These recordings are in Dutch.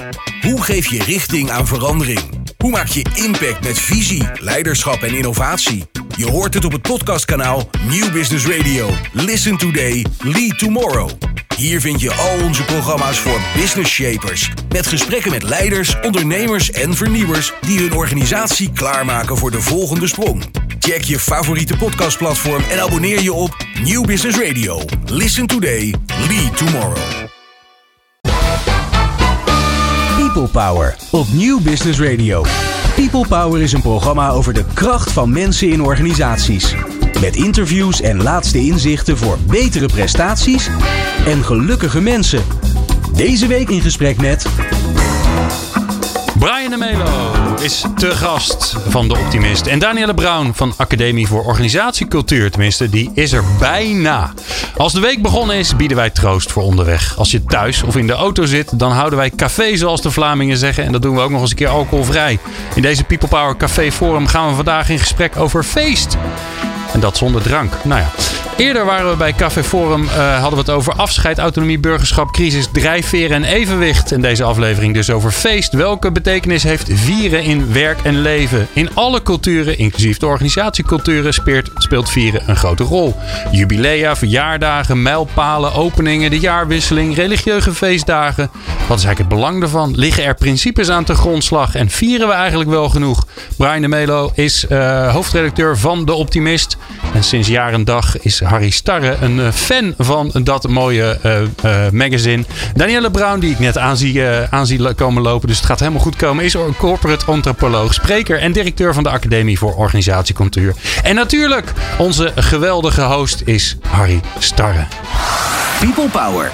Hoe geef je richting aan verandering? Hoe maak je impact met visie, leiderschap en innovatie? Je hoort het op het podcastkanaal Nieuw Business Radio. Listen today, lead tomorrow. Hier vind je al onze programma's voor business shapers. Met gesprekken met leiders, ondernemers en vernieuwers die hun organisatie klaarmaken voor de volgende sprong. Check je favoriete podcastplatform en abonneer je op Nieuw Business Radio. Listen today, lead tomorrow. People Power op Nieuw Business Radio. People Power is een programma over de kracht van mensen in organisaties. Met interviews en laatste inzichten voor betere prestaties en gelukkige mensen. Deze week in gesprek met... Brian de Melo is te gast van De Optimist. En Danielle Brown van Academie voor Organisatiecultuur. Tenminste, die is er bijna. Als de week begonnen is, bieden wij troost voor onderweg. Als je thuis of in de auto zit, dan houden wij café zoals de Vlamingen zeggen. En dat doen we ook nog eens een keer alcoholvrij. In deze People Power Café Forum gaan we vandaag in gesprek over feest. En dat zonder drank. Nou ja. Eerder waren we bij Café Forum, hadden we het over afscheid, autonomie, burgerschap, crisis, drijfveren en evenwicht. En deze aflevering dus over feest. Welke betekenis heeft vieren in werk en leven? In alle culturen, inclusief de organisatieculturen, speelt vieren een grote rol. Jubilea, verjaardagen, mijlpalen, openingen, de jaarwisseling, religieuze feestdagen. Wat is eigenlijk het belang daarvan? Liggen er principes aan ten grondslag? En vieren we eigenlijk wel genoeg? Brian de Melo is hoofdredacteur van De Optimist. En sinds jaar en dag is Harry Starre een fan van dat mooie magazine. Danielle Brown, die ik net aan zie komen lopen, dus het gaat helemaal goed komen, is een corporate antropoloog, spreker en directeur van de Academie voor Organisatiecultuur. En natuurlijk, onze geweldige host is Harry Starre. People Power.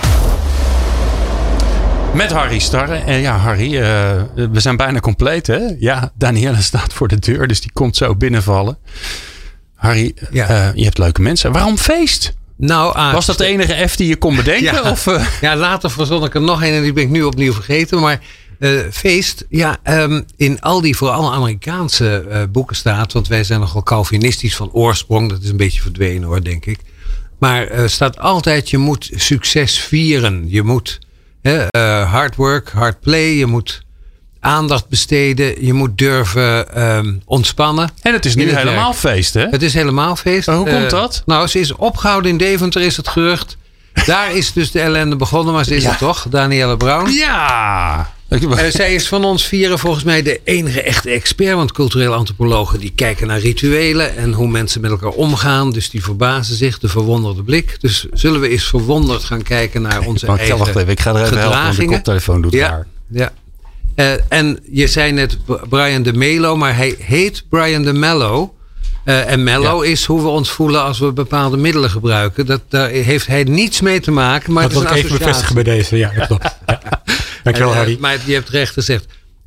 Met Harry Starre. Ja, Harry, we zijn bijna compleet, hè? Ja, Danielle staat voor de deur, dus die komt zo binnenvallen. Harry, je hebt leuke mensen. Waarom feest? Nou, was dat de enige F die je kon bedenken? Ja, of, ja, later verzon ik er nog een en die ben ik nu opnieuw vergeten. Maar feest, in al die vooral Amerikaanse boeken staat, want wij zijn nogal Calvinistisch van oorsprong. Dat is een beetje verdwenen hoor, denk ik. Maar staat altijd, je moet succes vieren. Je moet hard work, hard play. Je moet aandacht besteden. Je moet durven ontspannen. En het is nu helemaal feest, hè? Het is helemaal feest. Hoe komt dat? Nou, ze is opgehouden in Deventer, is het gerucht. Daar is dus de ellende begonnen, maar ze is het toch? Danielle Brown. Ja! Zij is van ons vieren volgens mij de enige echte expert. Want culturele antropologen die kijken naar rituelen en hoe mensen met elkaar omgaan. Dus die verbazen zich, de verwonderde blik. Dus zullen we eens verwonderd gaan kijken naar onze eigen wacht even, ik ga er even helpen, want de koptelefoon doet raar. Ja. En je zei net Brian de Melo, maar hij heet Brian de Mello. En mellow is hoe we ons voelen als we bepaalde middelen gebruiken. Daar heeft hij niets mee te maken. Maar dat wil ik even bevestigen bij deze. Ja, dat klopt. Ja. Dankjewel, Harry. Maar je hebt recht gezegd.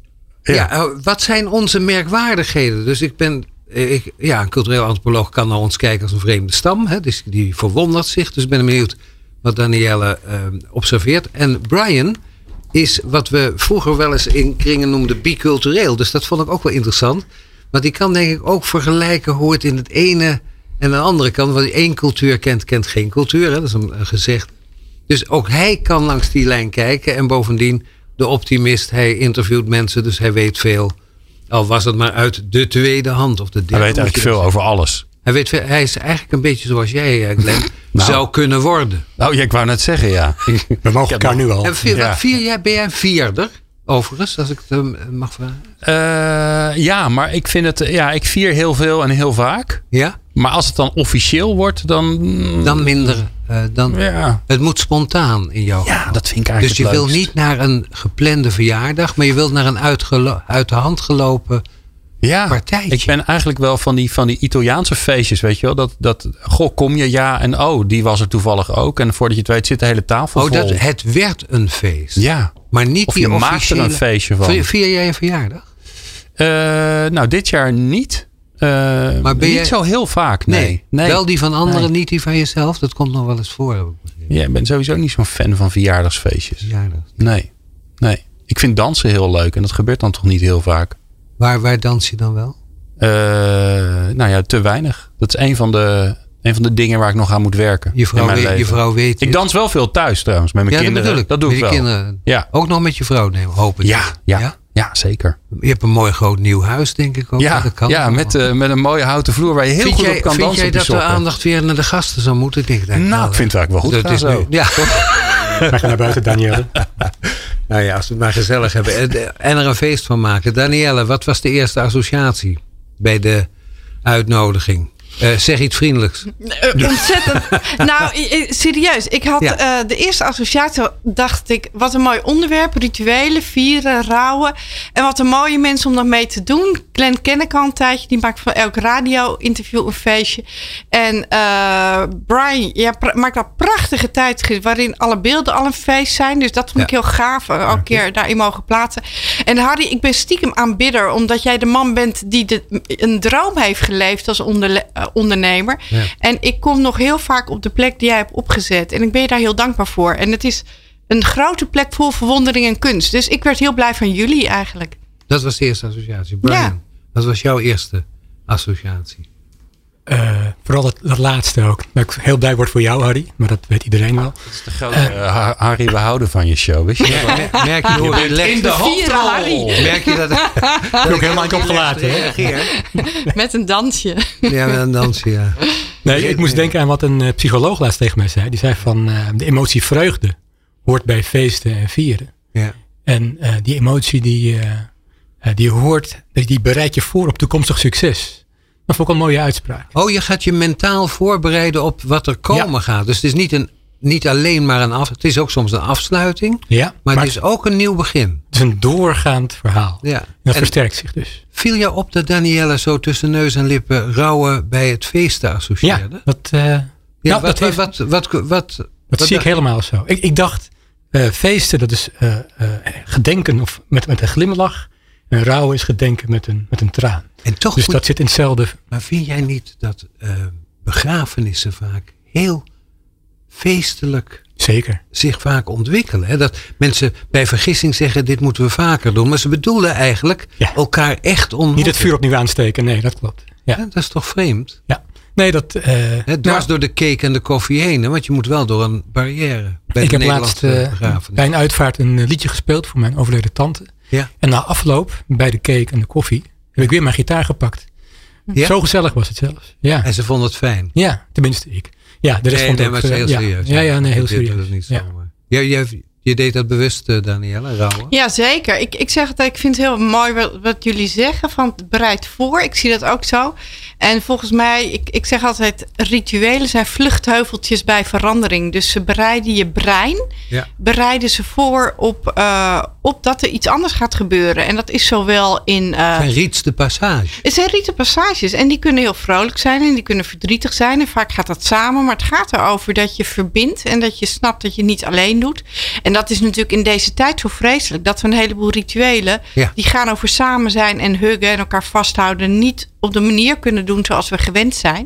Wat zijn onze merkwaardigheden? Dus een cultureel antropoloog kan naar ons kijken als een vreemde stam. Hè? Dus die verwondert zich. Dus ik ben benieuwd wat Danielle observeert. En Brian is wat we vroeger wel eens in kringen noemden bicultureel. Dus dat vond ik ook wel interessant. Maar die kan denk ik ook vergelijken hoe het in het ene en de andere kan. Want één cultuur kent geen cultuur. Hè? Dat is een gezegd. Dus ook hij kan langs die lijn kijken. En bovendien de optimist. Hij interviewt mensen, dus hij weet veel. Al was het maar uit de tweede hand. Of de derde. Hij weet eigenlijk veel over alles. Hij is eigenlijk een beetje zoals jij, Glenn, zou kunnen worden. Nou, ik wou net zeggen, ja. We mogen elkaar nu al. En ben jij een vierder? Overigens, als ik het mag vragen. Ja, maar ik vind het. Ja, ik vier heel veel en heel vaak. Ja? Maar als het dan officieel wordt, dan minder. Het moet spontaan in jou. Ja, dat vind ik eigenlijk. Dus je wil niet naar een geplande verjaardag, maar je wilt naar een uit de hand gelopen partijtje. Ik ben eigenlijk wel van die Italiaanse feestjes, weet je wel. Goh, kom je? Ja. En die was er toevallig ook. En voordat je het weet zit de hele tafel vol. Het werd een feest. Ja. Maar niet of je maakt er een feestje van. Vier jij een verjaardag? Nou, dit jaar niet. Maar niet zo heel vaak, nee. Wel die van anderen, niet die van jezelf. Dat komt nog wel eens voor. Ja, ik ben sowieso niet zo'n fan van verjaardagsfeestjes. Nee. Ik vind dansen heel leuk. En dat gebeurt dan toch niet heel vaak. Waar dans je dan wel? Te weinig. Dat is een van de een van de dingen waar ik nog aan moet werken. Je vrouw weet. Ik dans wel veel thuis trouwens met mijn kinderen. Dat doe ik wel. Kinderen. Ja. Ook nog met je vrouw nemen, hoop ik. Ja, zeker. Je hebt een mooi groot nieuw huis, denk ik ook. Ja, dat kan met een mooie houten vloer waar je heel goed op kan dansen. Vind jij dat de aandacht weer naar de gasten zou moeten? Ik vind het eigenlijk wel goed. Dat is nu. Ja. Wij gaan naar buiten, Danielle. Nou ja, als we het maar gezellig hebben. En er een feest van maken. Danielle, wat was de eerste associatie bij de uitnodiging? Zeg iets vriendelijks. Ontzettend. Nou, serieus. Ik had de eerste associatie, dacht ik, wat een mooi onderwerp. Rituelen, vieren, rouwen. En wat een mooie mensen om dat mee te doen. Glenn ken ik al een tijdje. Die maakt van elk radio-interview een feestje. En Brian maakt al prachtige tijdschrift waarin alle beelden al een feest zijn. Dus dat vond ik heel gaaf. Elke keer daarin mogen plaatsen. En Harry, ik ben stiekem aanbidder. Omdat jij de man bent die een droom heeft geleefd als ondernemer. Ja. En ik kom nog heel vaak op de plek die jij hebt opgezet. En ik ben je daar heel dankbaar voor. En het is een grote plek vol verwondering en kunst. Dus ik werd heel blij van jullie eigenlijk. Dat was de eerste associatie. Brian, wat was jouw eerste associatie? Vooral dat laatste ook. Dat ik heel blij word voor jou, Harry. Maar dat weet iedereen wel. Dat is de grote Harry, we houden van je show. Wist je? Merk je hoe relaxed in de hoofdrol. Merk je dat? Dat heb ik helemaal niet opgelaten. Met een dansje. Ja, met een dansje, ja. Nee, ik moest denken aan wat een psycholoog laatst tegen mij zei. Die zei van de emotie vreugde hoort bij feesten en vieren. Ja. En die emotie die hoort, die bereidt je voor op toekomstig succes. Dat vond ik een mooie uitspraak. Oh, je gaat je mentaal voorbereiden op wat er komen gaat. Dus het is niet alleen maar het is ook soms een afsluiting. Ja, maar het is ook een nieuw begin. Het is een doorgaand verhaal. Ja. Dat versterkt zich dus. Viel jou op dat Danielle zo tussen neus en lippen rouwen bij het feesten associeerde? Ja, dat zie ik helemaal zo. Ik dacht, feesten dat is gedenken of met een glimlach. En rouwen is gedenken met een traan. En toch dus dat zit in hetzelfde. Maar vind jij niet dat begrafenissen vaak heel feestelijk zich vaak ontwikkelen? Hè? Dat mensen bij vergissing zeggen, dit moeten we vaker doen. Maar ze bedoelen eigenlijk elkaar echt ontmoeten. Niet het vuur opnieuw aansteken, nee, dat klopt. Ja. Ja, dat is toch vreemd? Ja. Nee, dat... dwars door de cake en de koffie heen. Hè? Want je moet wel door een barrière. Ik heb laatst bij een uitvaart een liedje gespeeld voor mijn overleden tante. Ja. En na afloop, bij de cake en de koffie, heb ik weer mijn gitaar gepakt. Ja? Zo gezellig was het zelfs. Ja. En ze vonden het fijn? Ja, tenminste ik. Ja, de rest vond het ook... Nee, heel serieus. Ja, heel serieus. Dat niet zo, Je deed dat bewust, Danielle, rouwen? Ja, zeker. Ik zeg het, ik vind het heel mooi wat jullie zeggen. Van bereid voor. Ik zie dat ook zo. En volgens mij, ik zeg altijd, rituelen zijn vluchtheuveltjes bij verandering. Dus ze bereiden je brein, bereiden ze voor op dat er iets anders gaat gebeuren. En dat is zowel in... Het zijn rites de passage. Het zijn rites de passages. En die kunnen heel vrolijk zijn en die kunnen verdrietig zijn. En vaak gaat dat samen. Maar het gaat erover dat je verbindt en dat je snapt dat je niet alleen doet. En dat is natuurlijk in deze tijd zo vreselijk. Dat we een heleboel rituelen, die gaan over samen zijn en huggen en elkaar vasthouden. Niet op de manier kunnen doen zoals we gewend zijn.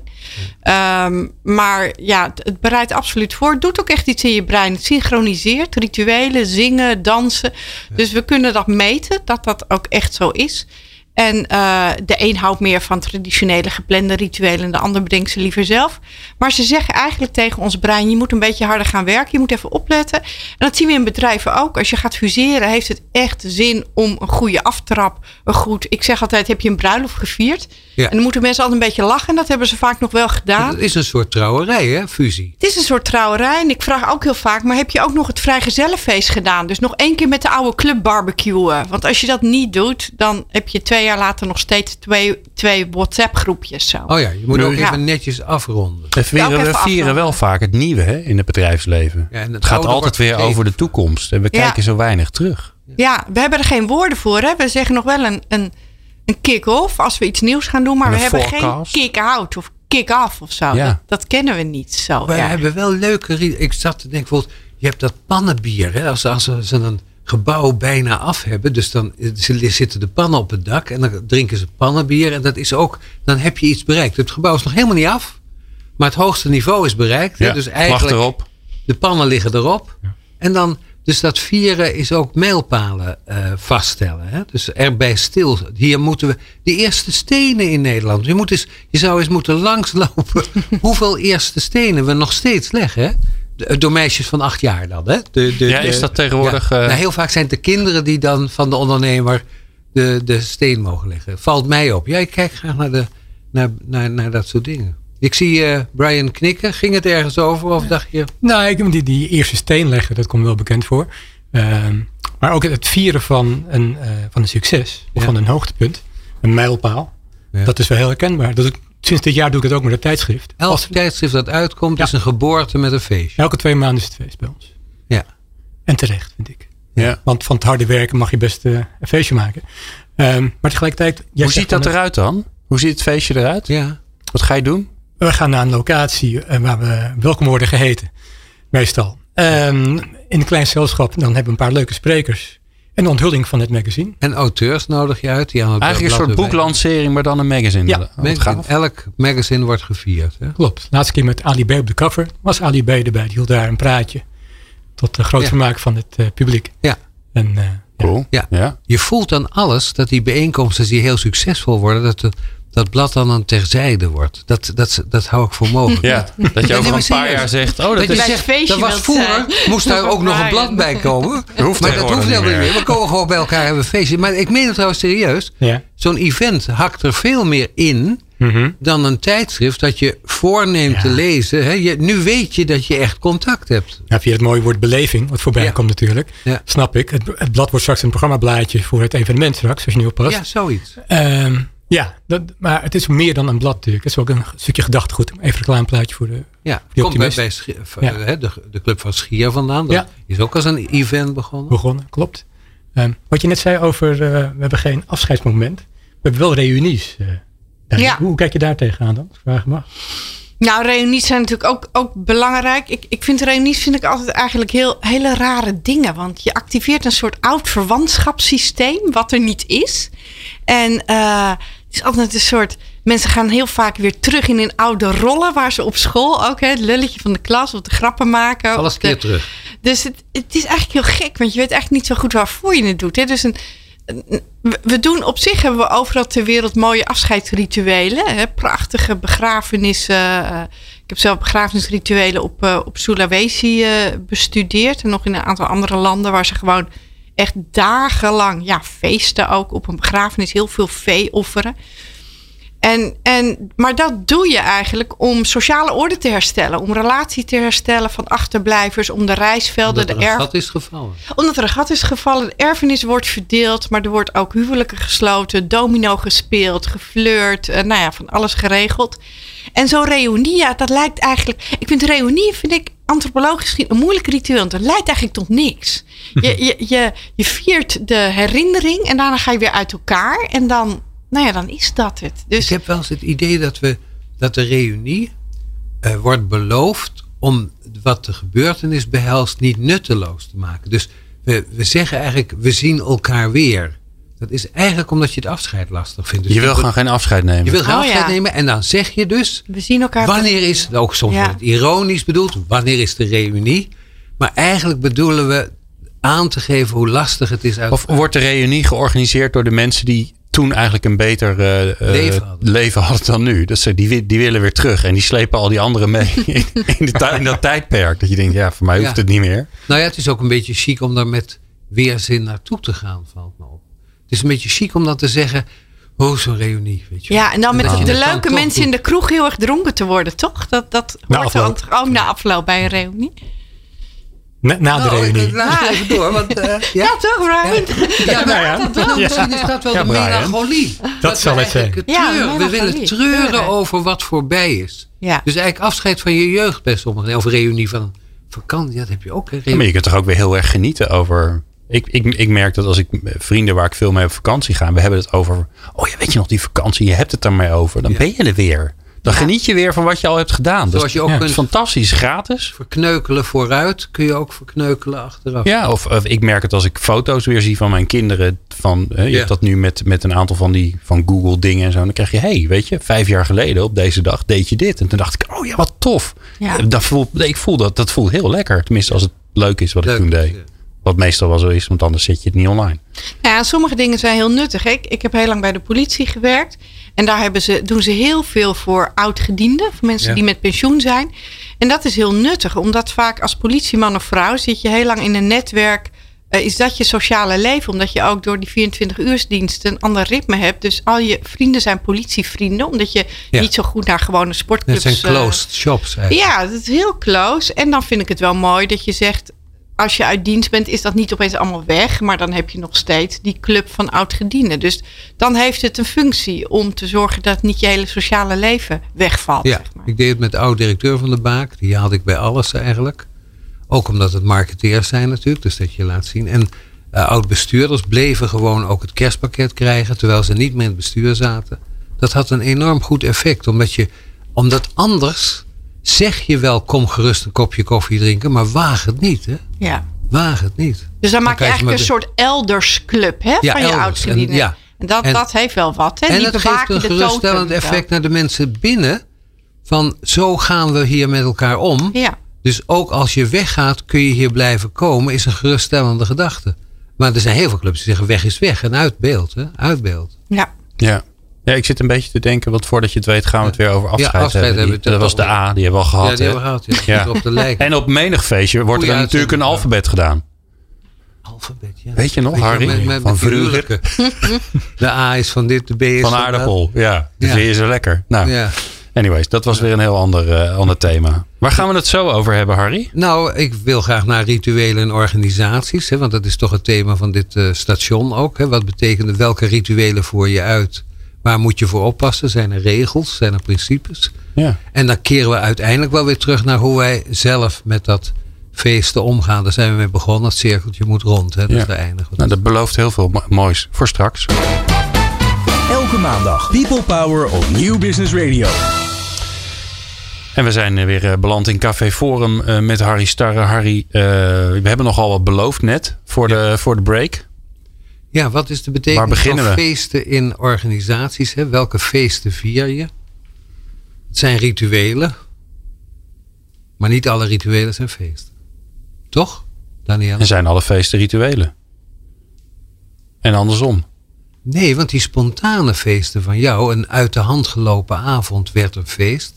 Maar ja, het bereidt absoluut voor. Het doet ook echt iets in je brein. Het synchroniseert rituelen, zingen, dansen. Ja. Dus we kunnen dat meten, dat ook echt zo is. En de een houdt meer van traditionele geplande rituelen en de ander bedenkt ze liever zelf. Maar ze zeggen eigenlijk tegen ons brein, je moet een beetje harder gaan werken. Je moet even opletten. En dat zien we in bedrijven ook. Als je gaat fuseren, heeft het echt zin om een goede aftrap. Ik zeg altijd, heb je een bruiloft gevierd? Ja. En dan moeten mensen altijd een beetje lachen. En dat hebben ze vaak nog wel gedaan. Het is een soort trouwerij, hè? Fusie. Het is een soort trouwerij. En ik vraag ook heel vaak, maar heb je ook nog het vrijgezellenfeest gedaan? Dus nog 1 keer met de oude club barbecuen. Want als je dat niet doet, dan heb je 2 jaar later nog steeds twee WhatsApp groepjes. Zo. Oh ja, je moet ook even netjes afronden. We vieren wel vaak het nieuwe in het bedrijfsleven. Ja, het gaat altijd weer over de toekomst. En we kijken zo weinig terug. Ja, we hebben er geen woorden voor. Hè? We zeggen nog wel een kick-off als we iets nieuws gaan doen. Maar we hebben geen kick-out of kick-off of zo. Ja. Dat kennen we niet zo. We hebben wel leuke... Ik zat te denken, bijvoorbeeld, je hebt dat pannenbier. Hè? Als ze een gebouw bijna af hebben. Dus dan zitten de pannen op het dak. En dan drinken ze pannenbier. En dat is ook... Dan heb je iets bereikt. Het gebouw is nog helemaal niet af. Maar het hoogste niveau is bereikt. Ja, hè? Dus eigenlijk... erop. De pannen liggen erop. Ja. En dan Dus dat vieren is ook mijlpalen vaststellen. Hè? Dus erbij stil. Hier moeten we de eerste stenen in Nederland. Je zou eens moeten langslopen hoeveel eerste stenen we nog steeds leggen. Hè? Door meisjes van 8 jaar dan. Hè? Is dat tegenwoordig... Nou, heel vaak zijn het de kinderen die dan van de ondernemer de steen mogen leggen. Valt mij op. Ja, ik kijk graag naar dat soort dingen. Ik zie Brian knikken. Ging het ergens over of dacht je... Nou, die eerste steen leggen, dat komt wel bekend voor. Maar ook het vieren van een succes. Of van een hoogtepunt. Een mijlpaal. Ja. Dat is wel heel herkenbaar. Sinds dit jaar doe ik het ook met een tijdschrift. Elk tijdschrift dat uitkomt is een geboorte met een feestje. Elke 2 maanden is het feest bij ons. Ja. En terecht, vind ik. Ja. Want van het harde werken mag je best een feestje maken. Maar tegelijkertijd... Hoe ziet dat eruit dan? Hoe ziet het feestje eruit? Ja. Wat ga je doen? We gaan naar een locatie waar we welkom worden geheten. Meestal. In een klein gezelschap. Dan hebben we een paar leuke sprekers. En de onthulling van het magazine. En auteurs nodig je uit. Die aan het eigenlijk een soort boeklancering, maar dan een magazine. Ja, elk magazine wordt gevierd. Hè? Klopt. Laatste keer met Ali B op de cover. Was Ali B erbij. Die hield daar een praatje. Tot groot vermaak van het publiek. Ja. En, cool. Ja. Je voelt dan alles dat die bijeenkomsten die heel succesvol worden. Dat blad dan een terzijde wordt. Dat hou ik voor mogelijk. Ja, dat je over een paar jaar zegt... dat was vroeger, moest daar ook nog een blad bij komen. Maar dat hoeft helemaal niet meer. We komen gewoon bij elkaar hebben een feestje. Maar ik meen het trouwens serieus. Ja. Zo'n event hakt er veel meer in... dan een tijdschrift dat je voorneemt te lezen. Hè? Nu weet je dat je echt contact hebt. Ja, via het mooie woord beleving, wat voorbij komt natuurlijk. Ja. Snap ik. Het blad wordt straks een programmablaadje voor het evenement straks, als je niet oppast. Ja, zoiets. Ja, maar het is meer dan een blad natuurlijk. Het is ook een stukje gedachtegoed. Even een reclameplaatje voor de komt bij de Club van Schier vandaan. Dat is ook als een event begonnen. Klopt. Wat je net zei over, we hebben geen afscheidsmoment. We hebben wel reunies. Hoe kijk je daar tegenaan dan? Vraag maar. Nou, reunies zijn natuurlijk ook belangrijk. Ik vind reunies altijd eigenlijk hele rare dingen. Want je activeert een soort oud verwantschapssysteem. Wat er niet is. En het is altijd een soort... Mensen gaan heel vaak weer terug in hun oude rollen. Waar ze op school ook het lulletje van de klas. Of de grappen maken. Alles keer terug. Dus het is eigenlijk heel gek. Want je weet eigenlijk niet zo goed waarvoor je het doet. Hè? Dus we doen op zich, hebben we overal ter wereld mooie afscheidsrituelen. Hè? Prachtige begrafenissen. Ik heb zelf begrafenisrituelen op Sulawesi bestudeerd. En nog in een aantal andere landen waar ze gewoon echt dagenlang feesten ook op een begrafenis. Heel veel vee offeren. Maar dat doe je eigenlijk om sociale orde te herstellen. Om relatie te herstellen van achterblijvers. Om de reisvelden. Omdat er een gat is gevallen. Omdat er een gat is gevallen. De erfenis wordt verdeeld. Maar er wordt ook huwelijken gesloten. Domino gespeeld. Geflirt. Van alles geregeld. En zo'n reunie, dat lijkt eigenlijk... Ik vind reunie, antropologisch gezien een moeilijk ritueel. Want dat leidt eigenlijk tot niks. Je viert de herinnering. En daarna ga je weer uit elkaar. En dan... dan is dat het. Dus... Ik heb wel eens het idee dat de reunie wordt beloofd om wat de gebeurtenis behelst niet nutteloos te maken. Dus we zeggen eigenlijk, we zien elkaar weer. Dat is eigenlijk omdat je het afscheid lastig vindt. Dus je wil gewoon geen afscheid nemen. Je wil geen afscheid nemen en dan zeg je dus... We zien elkaar... Wanneer is, ook soms wordt het ironisch bedoeld, wanneer is de reunie? Maar eigenlijk bedoelen we aan te geven hoe lastig het is. Of wordt de reunie georganiseerd door de mensen die toen eigenlijk een beter leven hadden dan nu. Dus die willen weer terug. En die slepen al die anderen mee in dat tijdperk. Dat je denkt, voor mij hoeft het niet meer. Nou ja, het is ook een beetje chic om daar met weerzin naartoe te gaan, valt me op. Het is een beetje chic om dan te zeggen, zo'n reunie. Weet je. Ja, en dan met de leuke mensen in de kroeg heel erg dronken te worden, toch? Dat hoort dan ook na afloop bij een reunie. Na de reunie. Laat even door. Want, ja, toch, Brian? Misschien is dat wel de melancholie. Dat zal het zijn. We willen treuren over wat voorbij is. Ja. Dus eigenlijk afscheid van je jeugd bij sommigen. Of reunie van vakantie. Dat heb je ook. Maar je kunt toch ook weer heel erg genieten over... Ik merk dat als ik vrienden waar ik veel mee op vakantie ga... We hebben het over... weet je nog die vakantie? Je hebt het ermee over. Dan ben je er weer. Dan geniet je weer van wat je al hebt gedaan. Zoals je ook kunt fantastisch, gratis. Verkneukelen vooruit kun je ook verkneukelen achteraf. Ja, of ik merk het als ik foto's weer zie van mijn kinderen. Je hebt dat nu met een aantal van Google dingen en zo. Dan krijg je, weet je, 5 jaar geleden op deze dag deed je dit. En toen dacht ik, wat tof. Ja. Dat voelt heel lekker. Tenminste als het leuk is wat ik toen deed. Wat meestal wel zo is, want anders zet je het niet online. Ja, sommige dingen zijn heel nuttig. Ik heb heel lang bij de politie gewerkt. En daar doen ze heel veel voor oud-gedienden. Voor mensen die met pensioen zijn. En dat is heel nuttig. Omdat vaak als politieman of vrouw zit je heel lang in een netwerk. Is dat je sociale leven. Omdat je ook door die 24-uursdienst een ander ritme hebt. Dus al je vrienden zijn politievrienden. Omdat je niet zo goed naar gewone sportclubs... Het zijn closed shops eigenlijk. Ja, het is heel close. En dan vind ik het wel mooi dat je zegt... Als je uit dienst bent, is dat niet opeens allemaal weg. Maar dan heb je nog steeds die club van oud-gedienden. Dus dan heeft het een functie om te zorgen dat niet je hele sociale leven wegvalt. Ja, zeg maar. Ik deed het met de oud-directeur van de Baak. Die haalde ik bij alles eigenlijk. Ook omdat het marketeers zijn natuurlijk. Dus dat je laat zien. En oud-bestuurders bleven gewoon ook het kerstpakket krijgen. Terwijl ze niet meer in het bestuur zaten. Dat had een enorm goed effect. Omdat anders... Zeg je wel, kom gerust een kopje koffie drinken, maar waag het niet. Hè? Ja. Waag het niet. Dus dan maak je eigenlijk een soort eldersclub van je oud-gedienden. En dat heeft wel wat. Hè? En die dat geeft een geruststellend effect naar de mensen binnen. Van zo gaan we hier met elkaar om. Ja. Dus ook als je weggaat, kun je hier blijven komen. Is een geruststellende gedachte. Maar er zijn heel veel clubs die zeggen weg is weg. En uit beeld. Hè? Uit beeld. Ja, ik zit een beetje te denken, want voordat je het weet gaan we het weer over afscheid hebben. Dat was de A, die hebben we al gehad. Ja, die hebben we gehad. Ja. Op de lijk. En op menig feestje wordt er natuurlijk een alfabet gedaan. Alfabet, ja. Weet je nog, Harry? Van vroeger. De A is van dit, de B is van aardappel. Ja, de V is er lekker. Nou, anyways, dat was weer een heel ander thema. Waar gaan we het zo over hebben, Harry? Nou, ik wil graag naar rituelen en organisaties. Hè, want dat is toch het thema van dit station ook. Hè. Wat betekent welke rituelen voer je uit? Waar moet je voor oppassen? Zijn er regels? Zijn er principes? Ja. En dan keren we uiteindelijk wel weer terug naar hoe wij zelf met dat feesten omgaan. Daar zijn we mee begonnen. Het cirkeltje moet rond. Hè? Dus daar eindigen we. Nou, dat belooft heel veel moois voor straks. Elke maandag People Power op Nieuw Business Radio. En we zijn weer beland in Café Forum met Harry Starre. Harry, we hebben nogal wat beloofd net voor de break. Ja, wat is de betekenis van feesten in organisaties? Hè? Welke feesten vier je? Het zijn rituelen. Maar niet alle rituelen zijn feesten. Toch, Danielle? En zijn alle feesten rituelen? En andersom? Nee, want die spontane feesten van jou, een uit de hand gelopen avond werd een feest.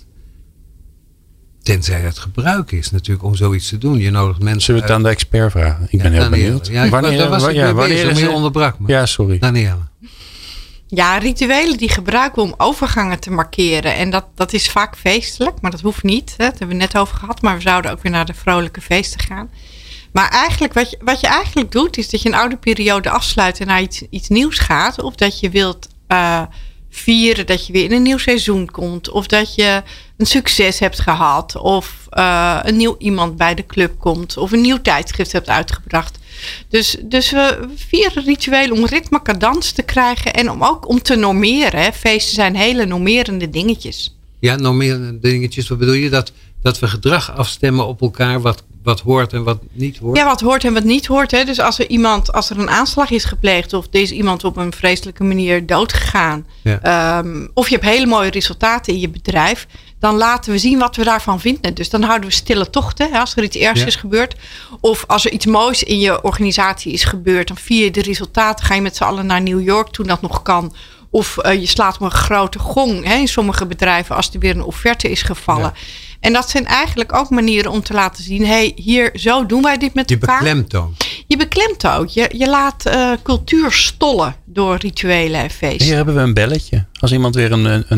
Tenzij het gebruik is natuurlijk om zoiets te doen. Je nodigt mensen. Zullen we het aan de expert vragen? Ik ben heel benieuwd. Ja, wanneer was ik mee bezig? Je onderbrak me. Ja, sorry. Danielle. Ja, rituelen die gebruiken we om overgangen te markeren. En dat is vaak feestelijk, maar dat hoeft niet. Hè? Dat hebben we net over gehad. Maar we zouden ook weer naar de vrolijke feesten gaan. Maar eigenlijk, wat je eigenlijk doet, is dat je een oude periode afsluit en naar iets nieuws gaat. Of dat je wilt vieren dat je weer in een nieuw seizoen komt. Of dat je een succes hebt gehad. Of een nieuw iemand bij de club komt. Of een nieuw tijdschrift hebt uitgebracht. Dus we vieren rituelen om ritme, cadans te krijgen. En om te normeren. Hè. Feesten zijn hele normerende dingetjes. Ja, normerende dingetjes. Wat bedoel je? Dat we gedrag afstemmen op elkaar. Wat hoort en wat niet hoort? Ja, wat hoort en wat niet hoort. Hè. Dus als er een aanslag is gepleegd. Of er is iemand op een vreselijke manier doodgegaan. Ja. Of je hebt hele mooie resultaten in je bedrijf. Dan laten we zien wat we daarvan vinden. Dus dan houden we stille tochten. Hè, als er iets ergs is gebeurd. Of als er iets moois in je organisatie is gebeurd. Dan vier je de resultaten. Ga je met z'n allen naar New York toen dat nog kan. Of je slaat op een grote gong. Hè, in sommige bedrijven als er weer een offerte is gevallen. Ja. En dat zijn eigenlijk ook manieren om te laten zien. Hier, zo doen wij dit met elkaar. Je beklemtoont. Je laat cultuur stollen door rituelen en feesten. Hier hebben we een belletje. Als iemand weer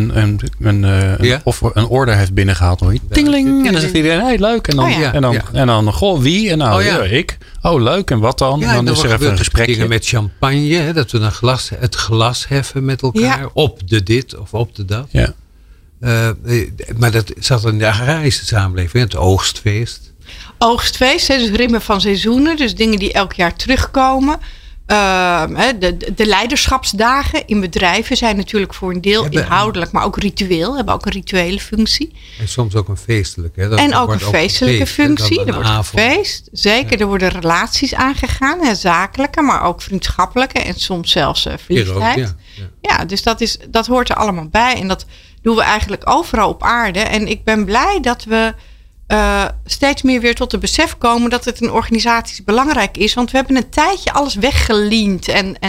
een order heeft binnengehaald. Dan tingeling. En dan zegt iedereen, hey, leuk. En dan, goh, wie? En nou, ik. Oh, leuk. En wat dan? Ja, en dan is er even een gesprekje. Dingen met champagne. Hè, dat we het glas heffen met elkaar. Ja. Op de dit of op de dat. Ja. Maar dat zat in de agrarische samenleving. Het oogstfeest. Oogstfeest, dus ritme van seizoenen. Dus dingen die elk jaar terugkomen. De leiderschapsdagen in bedrijven zijn natuurlijk voor een deel inhoudelijk, maar ook ritueel. Hebben ook een rituele functie. En soms ook een feestelijke. En ook een feestelijke functie. Er wordt gefeest. Zeker, er worden relaties aangegaan. Zakelijke, maar ook vriendschappelijke. En soms zelfs verliefdheid. Ja, dus dat hoort er allemaal bij. En dat doen we eigenlijk overal op aarde. En ik ben blij dat we steeds meer weer tot het besef komen dat het in organisaties belangrijk is. Want we hebben een tijdje alles weggeleend.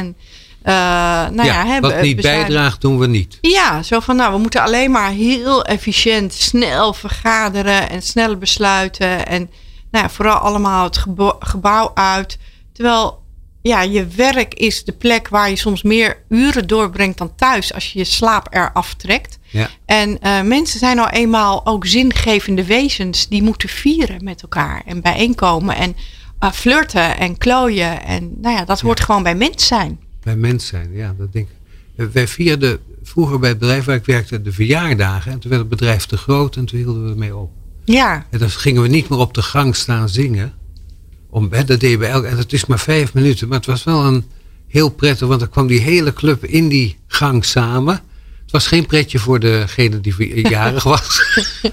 Wat niet bijdraagt, doen we niet. Ja, zo van we moeten alleen maar heel efficiënt, snel vergaderen en snel besluiten. En vooral allemaal het gebouw uit. Terwijl je werk is de plek waar je soms meer uren doorbrengt dan thuis als je je slaap eraf trekt. Ja. En mensen zijn nou eenmaal ook zingevende wezens die moeten vieren met elkaar en bijeenkomen en flirten en klooien. En dat hoort gewoon bij mens zijn. Bij mens zijn, ja, dat denk ik. Wij vierden vroeger bij het bedrijf waar ik werkte de verjaardagen. En toen werd het bedrijf te groot en toen hielden we ermee op. Ja. En dan gingen we niet meer op de gang staan zingen. Dat deden we en het is maar 5 minuten. Maar het was wel een heel prettig, want er kwam die hele club in die gang samen. Het was geen pretje voor degene die jarig was.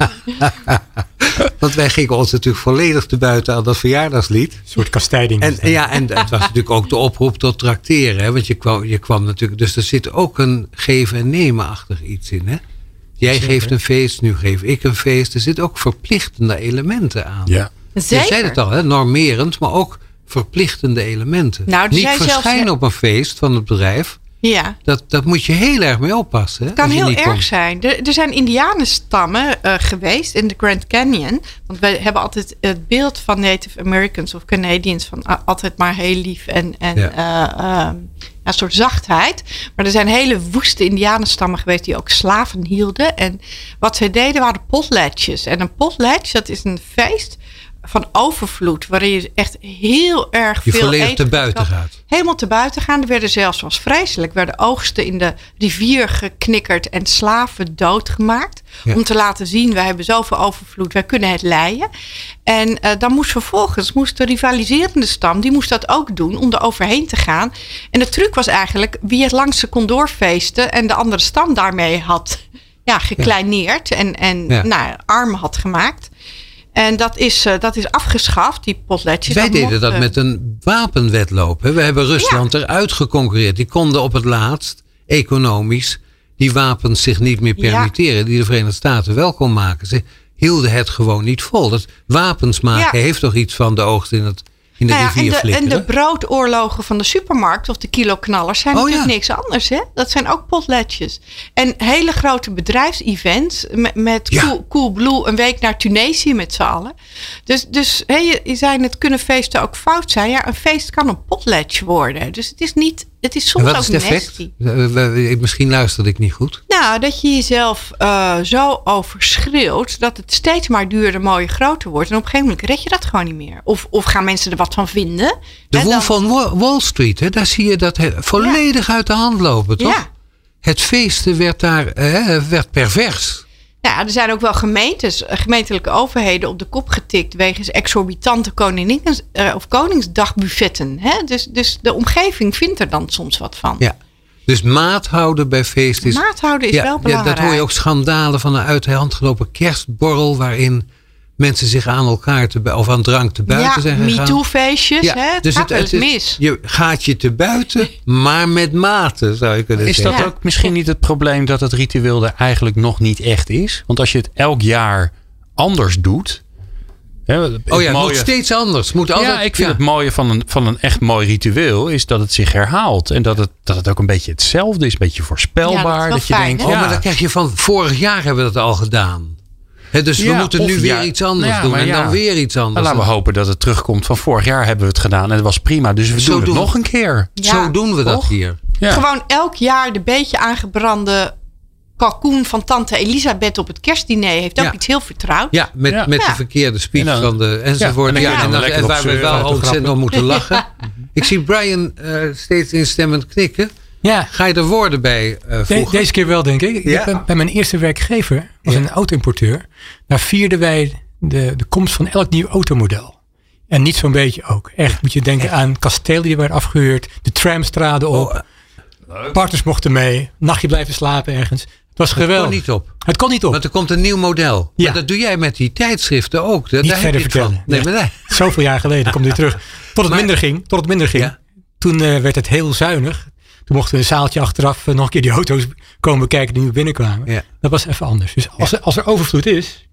Want wij gingen ons natuurlijk volledig te buiten aan dat verjaardagslied. Een soort kastijding. En het was natuurlijk ook de oproep tot trakteren. Hè? Want je kwam natuurlijk. Dus er zit ook een geven en nemen-achtig iets in. Hè? Jij geeft een feest, nu geef ik een feest. Er zitten ook verplichtende elementen aan. Ja. Zeker. Je zei het al, hè? Normerend, maar ook verplichtende elementen. Niet verschijnen op een feest van het bedrijf. Ja. Dat moet je heel erg mee oppassen. Hè? Het kan heel erg zijn. Er zijn indianenstammen geweest in de Grand Canyon. Want wij hebben altijd het beeld van Native Americans of Canadians van altijd maar heel lief en een soort zachtheid. Maar er zijn hele woeste indianenstammen geweest die ook slaven hielden. En wat zij deden waren potlatches. En een potlatch, dat is een feest van overvloed, waarin je echt heel erg veel volledig eten te buiten gaat. Helemaal te buiten gaan. Er werden zelfs, zoals vreselijk, werden oogsten in de rivier geknikkerd en slaven doodgemaakt. Ja. Om te laten zien, wij hebben zoveel overvloed, wij kunnen het leiden. En dan moest de rivaliserende stam, die moest dat ook doen om er overheen te gaan. En de truc was eigenlijk wie het langste kon doorfeesten en de andere stam daarmee had gekleineerd en arm had gemaakt. En dat is afgeschaft, die potlatjes. Wij deden dat met een wapenwedloop. Hè? We hebben Rusland eruit geconcurreerd. Die konden op het laatst, economisch, die wapens zich niet meer permitteren. Die de Verenigde Staten wel kon maken. Ze hielden het gewoon niet vol. Dat wapens maken heeft toch iets van de oogst in de rivier flikkeren. En de broodoorlogen van de supermarkt of de kiloknallers zijn natuurlijk niks anders. Hè? Dat zijn ook potlatjes. En hele grote bedrijfsevents met Coolblue een week naar Tunesië met z'n allen. Dus je zei het kunnen feesten ook fout zijn. Ja, een feest kan een potlatch worden. Dus het is niet. Het is soms ook nasty. Misschien luisterde ik niet goed. Nou, dat je jezelf zo overschreeuwt dat het steeds maar duurder, mooier, groter wordt. En op een gegeven moment red je dat gewoon niet meer. Of gaan mensen er wat van vinden? De Wolf van Wall Street, hè, daar zie je dat volledig uit de hand lopen, toch? Ja. Het feesten werd pervers. Ja, er zijn ook wel gemeentelijke overheden op de kop getikt wegens exorbitante Koningsdagbuffetten. Hè? Dus de omgeving vindt er dan soms wat van. Ja. Dus maat houden bij feesten is wel belangrijk. Ja, dat hoor je ook schandalen van een uit de hand gelopen kerstborrel waarin mensen zich aan elkaar of aan drank te buiten zijn gegaan. MeToo-feestjes. Ja, het dus gaat wel eens mis. Je gaat je te buiten, maar met mate, zou je kunnen zeggen. Is dat ook misschien niet het probleem dat het ritueel er eigenlijk nog niet echt is? Want als je het elk jaar anders doet. Het moet steeds anders. Ik vind het mooie van een echt mooi ritueel is dat het zich herhaalt. En dat het ook een beetje hetzelfde is. Een beetje voorspelbaar. Dat je denkt, maar dan krijg je van vorig jaar hebben we dat al gedaan. Dus we moeten nu weer iets anders doen. En dan weer iets anders. Laten we hopen dat het terugkomt van vorig jaar hebben we het gedaan. En het was prima. Dus we doen het nog een keer. Ja, zo doen we dat hier. Ja. Gewoon elk jaar de beetje aangebrande kalkoen van tante Elisabeth op het kerstdiner heeft ook iets heel vertrouwd. Ja, met de verkeerde speech van de enzovoort. En waar we wel ontzettend om moeten lachen. Ik zie Brian steeds instemmend knikken. Ja. Ga je er woorden bij voegen? Deze keer wel, denk ik. Bij mijn eerste werkgever, was een auto-importeur. Daar vierden wij de komst van elk nieuw automodel. En niet zo'n beetje ook. Echt moet je denken aan kastelen die werden afgehuurd. De trams traden op. Partners mochten mee. Nachtje blijven slapen ergens. Het was geweldig. Het kon niet op. Want er komt een nieuw model. Ja. Maar dat doe jij met die tijdschriften ook. Niet verder vertellen. Nee. Zoveel jaar geleden komt hij terug. Tot het minder ging. Ja. Toen werd het heel zuinig. Toen mochten we een zaaltje achteraf nog een keer die auto's komen bekijken die nu binnenkwamen. Ja. Dat was even anders. Dus als er overvloed is,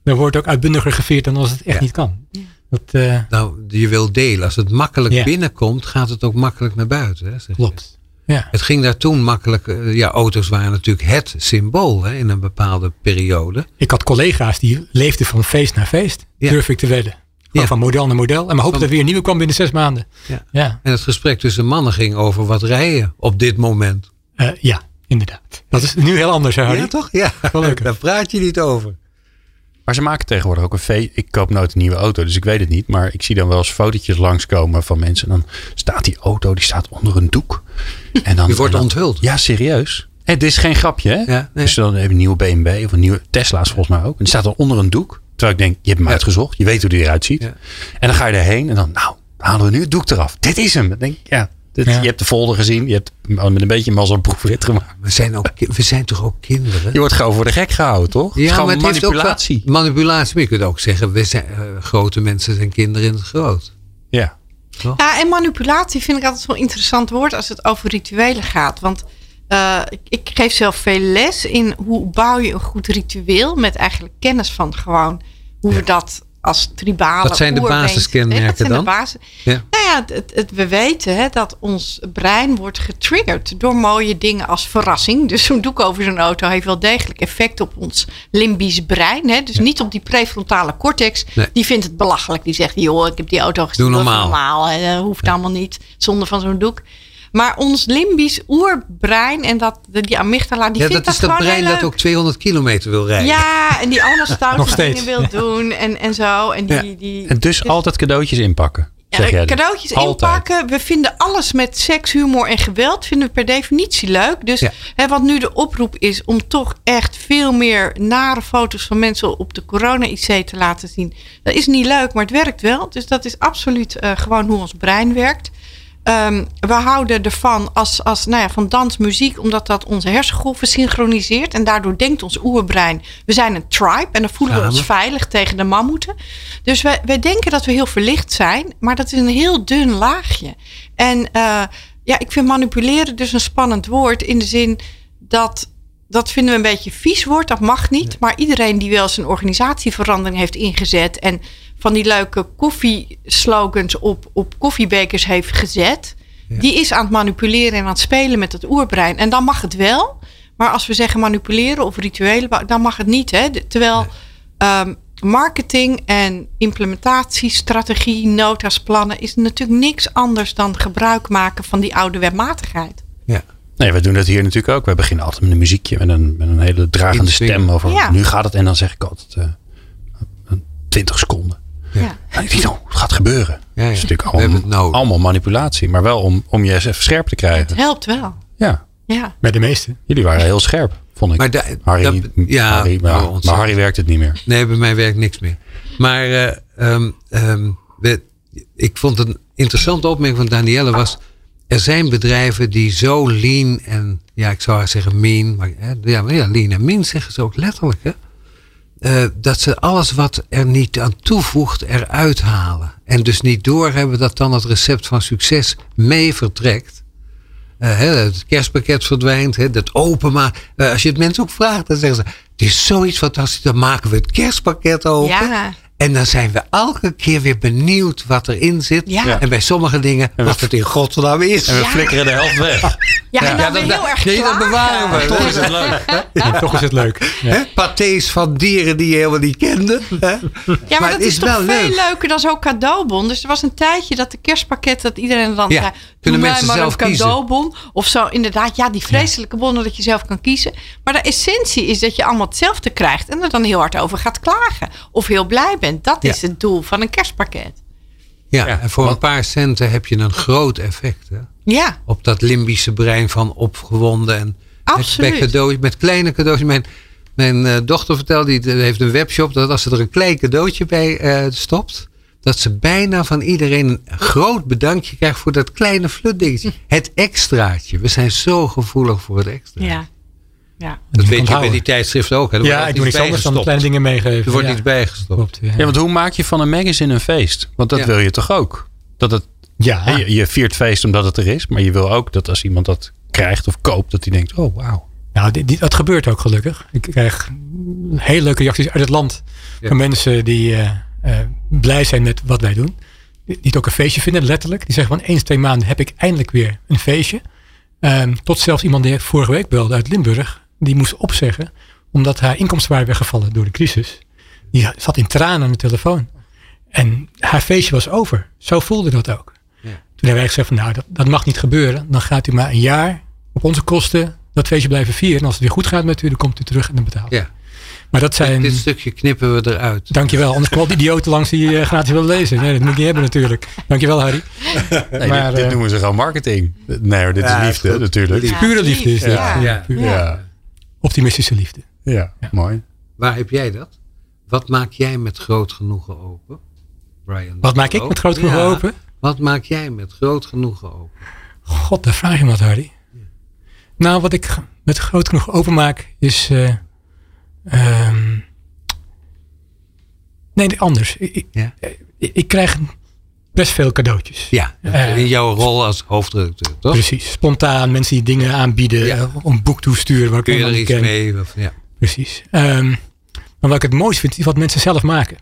dan wordt ook uitbundiger gevierd dan als het echt niet kan. Nou, je wil delen. Als het makkelijk binnenkomt, gaat het ook makkelijk naar buiten. Hè, Klopt. Ja. Het ging daar toen makkelijk. Auto's waren natuurlijk het symbool in een bepaalde periode. Ik had collega's die leefden van feest naar feest. Durf ik te wedden. Van model naar model. En maar hoopte dat er weer een nieuwe kwam binnen 6 maanden. Ja. En het gesprek tussen mannen ging over wat rijden op dit moment. Ja, inderdaad. Dat is nu heel anders, hè, Harry? Ja, toch? Ja, daar praat je niet over. Maar ze maken tegenwoordig ook een feest. Ik koop nooit een nieuwe auto, dus ik weet het niet. Maar ik zie dan wel eens fotootjes langskomen van mensen. En dan staat die auto, die staat onder een doek. En dan, die wordt onthuld. Ja, serieus. Dit is geen grapje, hè? Ja, nee. Dus dan heb je een nieuwe BMW of een nieuwe Tesla's volgens mij ook. En die staat dan onder een doek. Terwijl ik denk, je hebt hem uitgezocht. Je weet hoe die eruit ziet. Ja. En dan ga je erheen en dan, halen we nu het doek eraf. Dit is hem. Dan denk ik, je hebt de folder gezien. Je hebt met een beetje mazzel een proefrit gemaakt. We zijn toch ook kinderen? Je wordt gewoon voor de gek gehouden, toch? Ja, gewoon maar het manipulatie. Heeft ook manipulatie. Maar je kunt ook zeggen, we zijn, grote mensen zijn kinderen in het groot. Ja. Ja, en manipulatie vind ik altijd zo'n interessant woord als het over rituelen gaat. Want ik geef zelf veel les in hoe bouw je een goed ritueel met eigenlijk kennis van gewoon hoe we dat als tribale. Wat zijn de basiskenmerken dan? Nou ja, we weten dat ons brein wordt getriggerd door mooie dingen als verrassing. Dus zo'n doek over zo'n auto heeft wel degelijk effect op ons limbisch brein. Dus niet op die prefrontale cortex. Nee. Die vindt het belachelijk. Die zegt, joh, ik heb die auto gezien. Doe normaal. Dat hoeft allemaal niet zonder van zo'n doek. Maar ons limbisch oerbrein en die amygdala, die vindt dat gewoon heel leuk. Ja, dat is dat brein dat ook 200 kilometer wil rijden. Ja, en die allemaal stoute dingen wil doen en zo. En en dus altijd cadeautjes inpakken, zeg jij. Cadeautjes inpakken. We vinden alles met seks, humor en geweld vinden we per definitie leuk. Dus wat nu de oproep is om toch echt veel meer nare foto's van mensen op de corona-IC te laten zien. Dat is niet leuk, maar het werkt wel. Dus dat is absoluut gewoon hoe ons brein werkt. We houden ervan van dans, muziek, omdat dat onze hersengolven synchroniseert. En daardoor denkt ons oerbrein, we zijn een tribe. En dan voelen we ons veilig tegen de mammoeten. Dus wij denken dat we heel verlicht zijn. Maar dat is een heel dun laagje. En ik vind manipuleren dus een spannend woord. In de zin dat vinden we een beetje vies woord. Dat mag niet. Nee. Maar iedereen die wel eens een organisatieverandering heeft ingezet. En van die leuke koffieslogans op koffiebekers heeft gezet. Ja. Die is aan het manipuleren en aan het spelen met het oerbrein. En dan mag het wel. Maar als we zeggen manipuleren of rituelen, dan mag het niet. Hè? Terwijl marketing en implementatie, strategie, nota's, plannen is natuurlijk niks anders dan gebruik maken van die oude wetmatigheid. Ja. Nee, we doen dat hier natuurlijk ook. We beginnen altijd met een muziekje, met een hele dragende stem over. Nu gaat het en dan zeg ik altijd 20 seconden. Ja. En ik denk, het gaat gebeuren. Ja. Dat is natuurlijk allemaal manipulatie. Maar wel om je eens even scherp te krijgen. Het helpt wel. Ja. Bij de meesten. Jullie waren heel scherp, vond ik. Maar Harry werkt het niet meer. Nee, bij mij werkt niks meer. Maar ik vond een interessante opmerking van Danielle was, er zijn bedrijven die zo lean en, ik zou zeggen mean, maar lean en mean zeggen ze ook letterlijk, hè? Dat ze alles wat er niet aan toevoegt eruit halen. En dus niet doorhebben dat dan het recept van succes mee vertrekt. Het kerstpakket verdwijnt. Dat openmaken. Als je het mensen ook vraagt, dan zeggen ze, het is zoiets fantastisch. Dan maken we het kerstpakket open. Ja. En dan zijn we elke keer weer benieuwd wat erin zit. Ja. En bij sommige dingen wat het in godsnaam is. En we flikkeren de helft weg. Ja, en dan ben je heel erg klaar. Dat bewaren we. Toch is het leuk. Toch is het leuk. Ja. Pathés van dieren die je helemaal niet kende. Ja, maar dat is toch veel leuker dan zo'n cadeaubon. Dus er was een tijdje dat de kerstpakket, dat iedereen dan zei, kunnen mensen maar zelf een cadeaubon. Of zo, inderdaad, die vreselijke bonnen dat je zelf kan kiezen. Maar de essentie is dat je allemaal hetzelfde krijgt. En er dan heel hard over gaat klagen. Of heel blij bent. Dat is het doel van een kerstpakket. Ja, en voor een paar centen heb je een groot effect. Hè? Ja. Op dat limbische brein van opgewonden. En absoluut. Met kleine cadeautjes. Mijn dochter vertelde, die heeft een webshop, dat als ze er een klein cadeautje bij stopt, dat ze bijna van iedereen een groot bedankje krijgt voor dat kleine flutdingetje. Het extraatje. We zijn zo gevoelig voor het extra. Ja. Dat weet je bij die tijdschriften ook. Hè? Ik doe niks anders dan kleine dingen meegeven. Er wordt iets bijgestopt. Klopt, want hoe maak je van een magazine een feest? Want dat wil je toch ook? Dat het, je viert feest omdat het er is. Maar je wil ook dat als iemand dat krijgt of koopt, dat hij denkt, oh wauw. Nou, dat gebeurt ook gelukkig. Ik krijg hele leuke reacties uit het land. Van mensen die blij zijn met wat wij doen. Die het ook een feestje vinden, letterlijk. Die zeggen van 1-2 maanden heb ik eindelijk weer een feestje. Tot zelfs iemand die vorige week belde uit Limburg. Die moest opzeggen. Omdat haar inkomsten waren weggevallen door de crisis. Die zat in tranen aan de telefoon. En haar feestje was over. Zo voelde dat ook. Ja. Toen hebben wij gezegd van nou, dat mag niet gebeuren. Dan gaat u maar een jaar op onze kosten dat feestje blijven vieren. En als het weer goed gaat met u, dan komt u terug en dan betaalt. Ja. Maar dat zijn... Dit stukje knippen we eruit. Dankjewel. Anders kwam idioten langs die gratis willen lezen. Nee, dat moet ik niet hebben natuurlijk. Dankjewel, Harry. Nee, maar, dit noemen ze gewoon marketing. Nee, dit is liefde natuurlijk. Liefde. Pure liefde is dit. Ja. Optimistische liefde. Ja, mooi. Waar heb jij dat? Wat maak jij met groot genoegen open? Brian. Wat maak ik met groot genoegen open? Wat maak jij met groot genoegen open? God, daar vraag je me wat, Harry. Ja. Nou, wat ik met groot genoegen openmaak is... nee, anders. Ik krijg best veel cadeautjes. Ja, in jouw rol als hoofdredacteur, toch? Precies. Spontaan, mensen die dingen aanbieden. Om een boek toesturen. Waar kun je er iets ken. mee? Ja. Precies. Maar wat ik het mooist vind, is wat mensen zelf maken.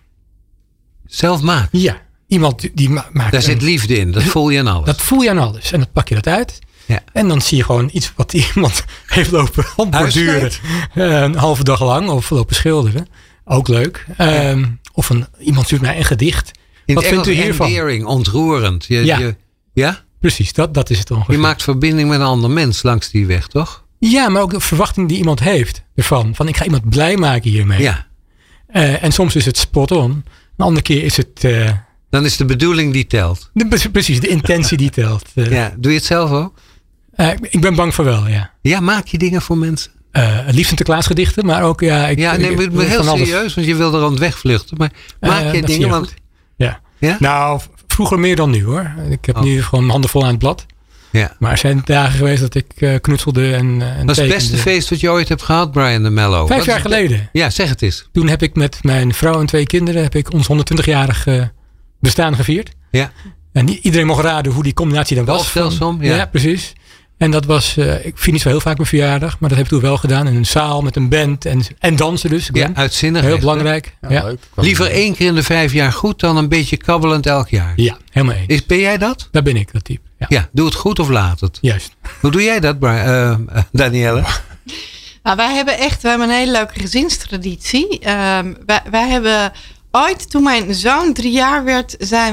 Zelf maken? Ja. Iemand die maakt... Daar zit liefde in. Dat voel je aan alles. Dat voel je aan alles. En dan pak je dat uit. Ja. En dan zie je gewoon iets wat iemand heeft lopen borduren. Een halve dag lang. Of lopen schilderen. Ook leuk. Of iemand stuurt mij een gedicht. Wat vindt u hiervan? Endearing, ontroerend. Ja? Precies, dat is het ongeveer. Je maakt verbinding met een ander mens langs die weg, toch? Ja, maar ook de verwachting die iemand heeft ervan. Van ik ga iemand blij maken hiermee. Ja. En soms is het spot on. Een andere keer is het... Dan is de bedoeling die telt. Precies, de intentie die telt. Ja, doe je het zelf ook? Ik ben bang voor wel, ja. Ja, maak je dingen voor mensen? Het liefst Sinterklaasgedichten, maar ook... Ik ben heel serieus, want je wil er aan het wegvluchten. Maar maak je dingen? Want... Ja? Nou, vroeger meer dan nu hoor. Ik heb nu gewoon mijn handen vol aan het blad. Ja. Maar er zijn dagen geweest dat ik knutselde en dat is het beste feest wat je ooit hebt gehad, Brian de Mello. 5 jaar geleden. Ja, zeg het eens. Toen heb ik met mijn vrouw en 2 kinderen ons 120-jarig bestaan gevierd. Ja. En iedereen mocht raden hoe die combinatie dan was. Ja, precies. En dat was, ik vier niet zo heel vaak mijn verjaardag, maar dat heb ik toen wel gedaan. In een zaal met een band en dansen dus. Ja, uitzinnig. Heel belangrijk. Ja. Leuk. Liever 1 keer in de 5 jaar goed dan een beetje kabbelend elk jaar. Ja, helemaal eens. Ben jij dat? Daar ben ik, dat type. Ja, doe het goed of laat het. Juist. Hoe doe jij dat, Danielle? Nou, wij hebben een hele leuke gezinstraditie. Wij hebben... Ooit, toen mijn zoon 3 jaar werd,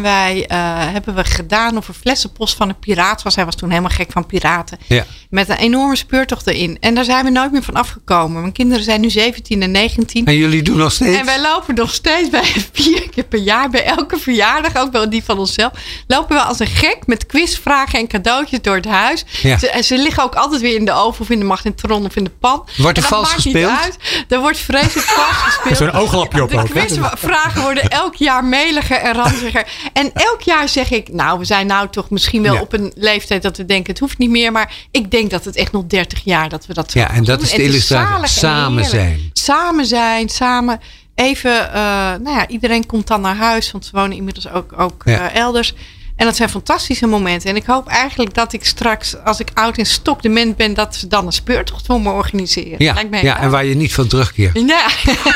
hebben we gedaan of er flessenpost van een piraat was. Hij was toen helemaal gek van piraten. Ja. Met een enorme speurtocht erin. En daar zijn we nooit meer van afgekomen. Mijn kinderen zijn nu 17 en 19. En jullie doen nog steeds? En wij lopen nog steeds bij 4 keer per jaar. Bij elke verjaardag, ook wel die van onszelf. Lopen we als een gek met quizvragen en cadeautjes door het huis. Ja. Ze liggen ook altijd weer in de oven of in de magnetron of in de pan. Wordt er vals gespeeld? Er wordt vreselijk vals gespeeld. Zo'n ooglapje op ook. Quizvragen worden elk jaar meliger en ranziger. En elk jaar zeg ik, nou, we zijn nou toch misschien wel op een leeftijd dat we denken, het hoeft niet meer. Maar ik denk dat het echt nog 30 jaar dat we dat zo doen. Ja, en dat is de illustratie. Samen zijn. Samen zijn, samen even, iedereen komt dan naar huis, want ze wonen inmiddels ook elders. En dat zijn fantastische momenten. En ik hoop eigenlijk dat ik straks, als ik oud en stokdement ben, dat ze dan een speurtocht voor me organiseren. Ja, en waar je niet van terugkeert. Ja,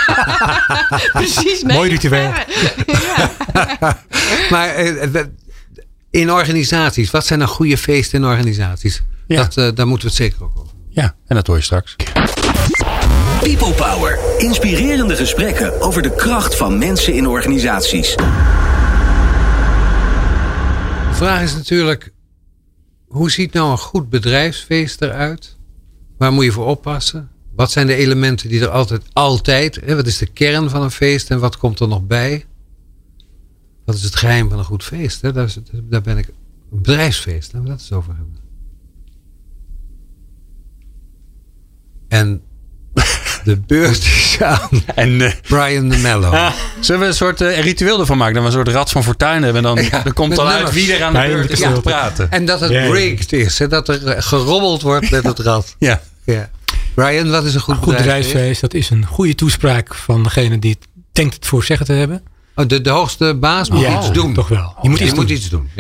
precies. Mooi ritueel. Ja. Maar in organisaties, wat zijn nou goede feesten in organisaties? Ja. Daar moeten we het zeker ook over. Ja, en dat hoor je straks. People Power. Inspirerende gesprekken over de kracht van mensen in organisaties. De vraag is natuurlijk, hoe ziet nou een goed bedrijfsfeest eruit? Waar moet je voor oppassen? Wat zijn de elementen die er altijd, wat is de kern van een feest en wat komt er nog bij? Wat is het geheim van een goed feest? Hè? Daar ben ik, een bedrijfsfeest, laten we dat eens over hebben. En de beurt is aan Brian de Mello. Zullen we een soort ritueel ervan maken? Dat we een soort rad van fortuin hebben. En dan komt dan uit wie er aan de beurt is om te praten. En dat het breakt is. Hè? Dat er gerobbeld wordt met het rad. Ja. Brian, wat is een goed bedrijfsfeest? Dat is een goede toespraak van degene die denkt het voor zeggen te hebben. De hoogste baas moet iets doen. Toch wel. Je moet iets doen. Ja.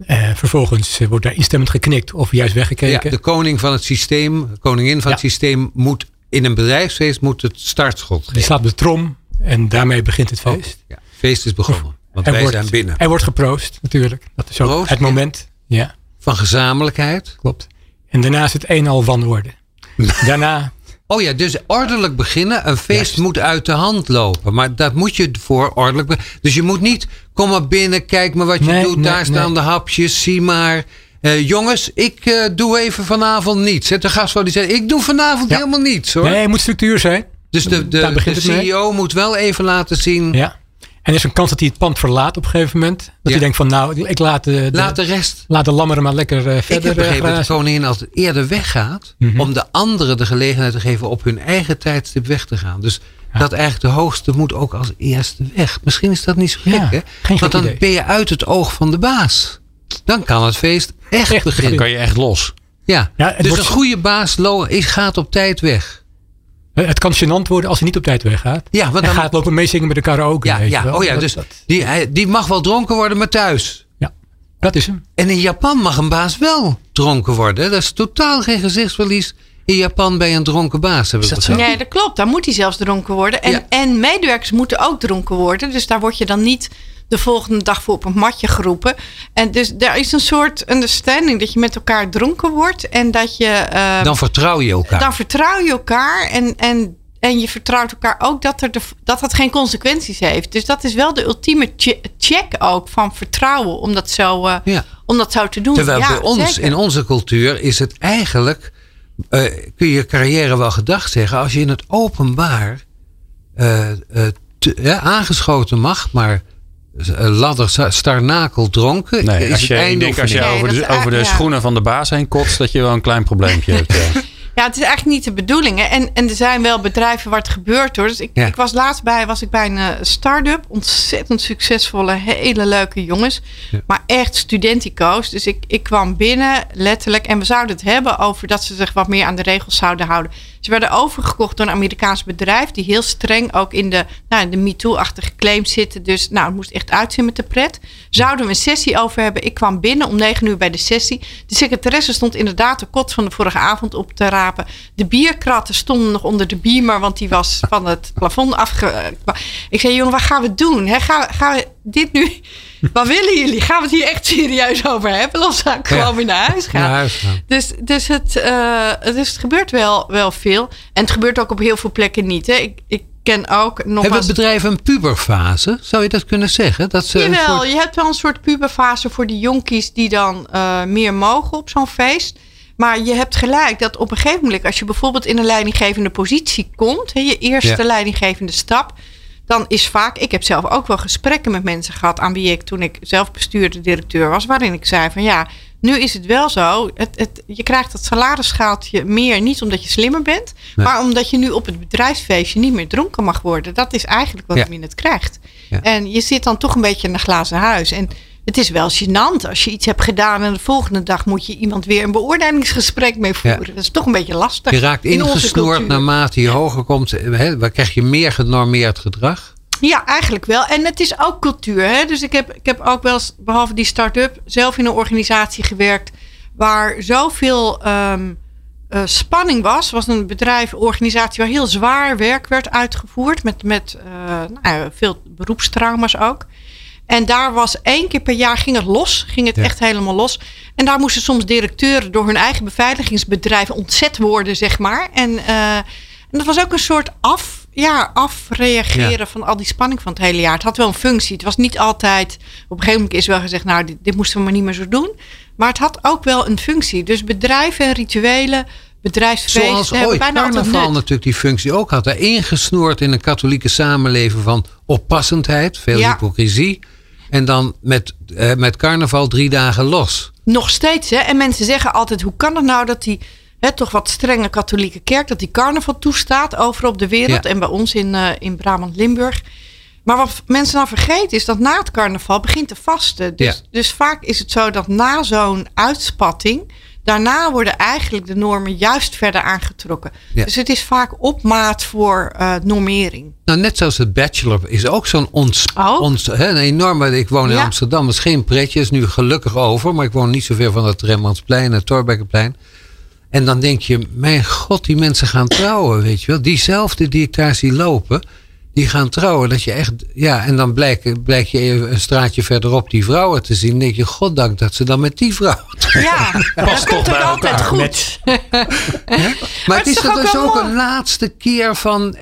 Vervolgens wordt daar instemmend geknikt of juist weggekeken. Ja, de koning van het systeem, koningin van het systeem moet in een bedrijfsfeest het startschot geven. Die slaat op de trom en daarmee begint het feest. Ja, het feest is begonnen, want wij zijn binnen. Er wordt geproost natuurlijk. Dat is ook het moment. Ja. Van gezamenlijkheid. Klopt. En daarna is het een al wanorde. Daarna... Oh ja, dus ordelijk beginnen. Een feest moet uit de hand lopen. Maar dat moet je voor ordelijk beginnen. Dus je moet niet, kom maar binnen, kijk maar wat je doet. Daar staan de hapjes, zie maar. Jongens, ik doe even vanavond niets. De gastvrouw die zei, ik doe vanavond helemaal niets hoor. Nee, het moet structuur zijn. Dus de CEO moet wel even laten zien. Ja. En er is een kans dat hij het pand verlaat op een gegeven moment. Dat hij denkt van nou, ik laat de rest. Laat de lammeren maar lekker verder. Ik heb begrepen dat de koningin altijd eerder weggaat. Om de anderen de gelegenheid te geven op hun eigen tijdstip weg te gaan. Dus dat eigenlijk de hoogste moet ook als eerste weg. Misschien is dat niet zo gek hè. Want dan ben je uit het oog van de baas. Dan kan het feest echt beginnen. Dan kan je echt los. Ja dus een goede baas gaat op tijd weg. Het kan gênant worden als hij niet op tijd weggaat. Ja, want dan gaat lopen meezingen met de karaoke. Dus die mag wel dronken worden, maar thuis. Ja, dat is hem. En in Japan mag een baas wel dronken worden. Dat is totaal geen gezichtsverlies in Japan bij een dronken baas. Nee, dat klopt. Daar moet hij zelfs dronken worden. En medewerkers moeten ook dronken worden. Dus daar word je dan niet de volgende dag voor op een matje geroepen. En dus daar is een soort understanding dat je met elkaar dronken wordt. En dat je... dan vertrouw je elkaar. Dan vertrouw je elkaar. En je vertrouwt elkaar ook dat geen consequenties heeft. Dus dat is wel de ultieme check ook van vertrouwen. Om dat zo te doen. Terwijl bij ons, in onze cultuur, is het eigenlijk... kun je carrière wel gedag zeggen. Als je in het openbaar aangeschoten mag, maar... ladder starnakel dronken. Nee, als je over de schoenen van de baas heen kotst, dat je wel een klein probleempje hebt. Ja, het is eigenlijk niet de bedoeling. Hè? En er zijn wel bedrijven waar het gebeurt hoor. Dus ik was laatst bij een start-up. Ontzettend succesvolle, hele leuke jongens. Ja. Maar echt studentico's. Dus ik kwam binnen, letterlijk. En we zouden het hebben over dat ze zich wat meer aan de regels zouden houden. Ze werden overgekocht door een Amerikaans bedrijf. Die heel streng ook in de MeToo-achtige claims zitten. Dus het moest echt uitzien met de pret. Zouden we een sessie over hebben. Ik kwam binnen om 9:00 bij de sessie. De secretaresse stond inderdaad de kot van de vorige avond op te rapen. De bierkratten stonden nog onder de beamer. Want die was van het plafond Ik zei, jongen, wat gaan we doen? Gaan we dit nu... Wat willen jullie? Gaan we het hier echt serieus over hebben? Of zou ik gewoon weer naar huis gaan? Dus het gebeurt wel veel. En het gebeurt ook op heel veel plekken niet. Hè. Ik ken ook nog. Hebben bedrijven een puberfase? Zou je dat kunnen zeggen? Jawel, je hebt wel een soort puberfase voor die jonkies die dan meer mogen op zo'n feest. Maar je hebt gelijk dat op een gegeven moment, als je bijvoorbeeld in een leidinggevende positie komt, je eerste leidinggevende stap, dan is vaak, ik heb zelf ook wel gesprekken met mensen gehad aan wie ik toen ik zelf bestuurder directeur was, waarin ik zei van nu is het wel zo, je krijgt dat salarisschaaltje meer niet omdat je slimmer bent, maar omdat je nu op het bedrijfsfeestje niet meer dronken mag worden. Dat is eigenlijk wat je net krijgt. Ja. En je zit dan toch een beetje in een glazen huis. En het is wel gênant als je iets hebt gedaan en de volgende dag moet je iemand weer een beoordelingsgesprek mee voeren. Ja. Dat is toch een beetje lastig. Je raakt ingesnoerd naarmate je hoger komt. Waar krijg je meer genormeerd gedrag? Ja, eigenlijk wel. En het is ook cultuur. Hè? Dus ik heb ook wel eens, behalve die start-up, zelf in een organisatie gewerkt waar zoveel spanning was. Was een bedrijf, organisatie waar heel zwaar werk werd uitgevoerd met veel beroepstrauma's ook. En daar was 1 keer per jaar ging het echt helemaal los. En daar moesten soms directeuren door hun eigen beveiligingsbedrijf ontzet worden, zeg maar. En dat was ook een soort afreageren van al die spanning van het hele jaar. Het had wel een functie. Het was niet altijd, op een gegeven moment is wel gezegd, dit moesten we maar niet meer zo doen. Maar het had ook wel een functie. Dus bedrijven en rituelen, bedrijfsfeesten. Zoals ooit carnaval natuurlijk die functie ook had. Ingesnoerd in een katholieke samenleving van oppassendheid, veel hypocrisie. En dan met carnaval 3 dagen los. Nog steeds, hè? En mensen zeggen altijd, hoe kan het nou dat die toch wat strenge katholieke kerk, dat die carnaval toestaat overal op de wereld. Ja. En bij ons in Brabant-Limburg. Maar wat mensen dan vergeten is dat na het carnaval begint te vasten. Dus vaak is het zo dat na zo'n uitspatting, Daarna worden eigenlijk de normen juist verder aangetrokken. Ja. Dus het is vaak op maat voor normering. Nou, net zoals het Bachelor is ook zo'n een enorme... Ik woon in Amsterdam, dat is geen pretje, is nu gelukkig over. Maar ik woon niet zo ver van het Rembrandtsplein en het Thorbeckenplein. En dan denk je, mijn god, die mensen gaan trouwen, weet je wel. Diezelfde die ik daar zie lopen, die gaan trouwen. Dat je echt, en dan blijkt je even een straatje verderop die vrouwen te zien. Dan denk je, goddank dat ze dan met die vrouw. Ja, past toch bij elkaar. Goed. Maar het is dus ook een laatste keer van...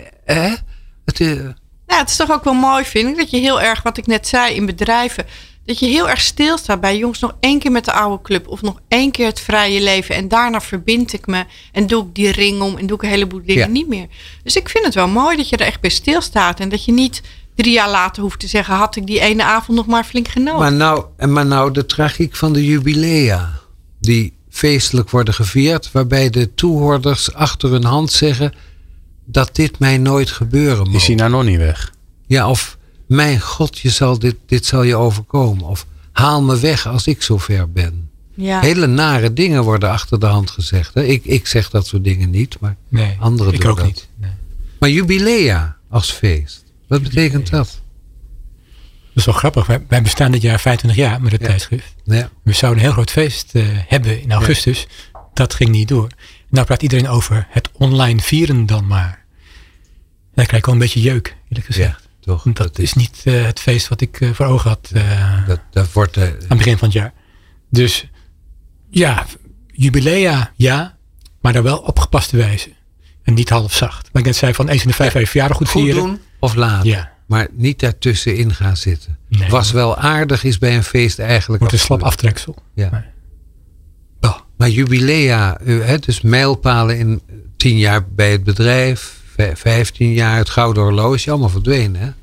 het is toch ook wel mooi, vind ik, dat je heel erg, wat ik net zei, in bedrijven, dat je heel erg stilstaat bij jongens, nog 1 keer met de oude club of nog 1 keer het vrije leven en daarna verbind ik me en doe ik die ring om en doe ik een heleboel dingen niet meer. Dus ik vind het wel mooi dat je er echt bij stilstaat en dat je niet 3 jaar later hoeft te zeggen, had ik die ene avond nog maar flink genomen. Maar nou de tragiek van de jubilea, die feestelijk worden gevierd, waarbij de toehoorders achter hun hand zeggen dat dit mij nooit gebeuren mag. Is hij nou nog niet weg? Ja, of mijn god, dit zal je overkomen. Of haal me weg als ik zover ben. Ja. Hele nare dingen worden achter de hand gezegd. Hè? Ik zeg dat soort dingen niet, maar anderen doen dat. Ik ook niet. Nee. Maar jubilea als feest, wat betekent dat? Dat is wel grappig. Wij bestaan dit jaar 25 jaar met het tijdschrift. Ja. We zouden een heel groot feest hebben in augustus. Ja. Dat ging niet door. Nou praat iedereen over het online vieren dan maar. Dan krijg ik al een beetje jeuk, eerlijk gezegd. Ja, toch? Dat is niet het feest wat ik voor ogen had dat wordt, aan het begin van het jaar. Dus ja, jubilea maar dan wel op gepaste wijze. En niet half zacht. Maar ik net zei van eens in de 5 verjaardag goed vieren. Goed doen of laten. Ja. Maar niet daartussenin gaan zitten. Nee, was wel aardig is bij een feest eigenlijk. Wordt een slap aftreksel. Ja. Maar jubilea, dus mijlpalen in 10 jaar bij het bedrijf, 15 jaar het gouden horloge, allemaal verdwenen. Hè?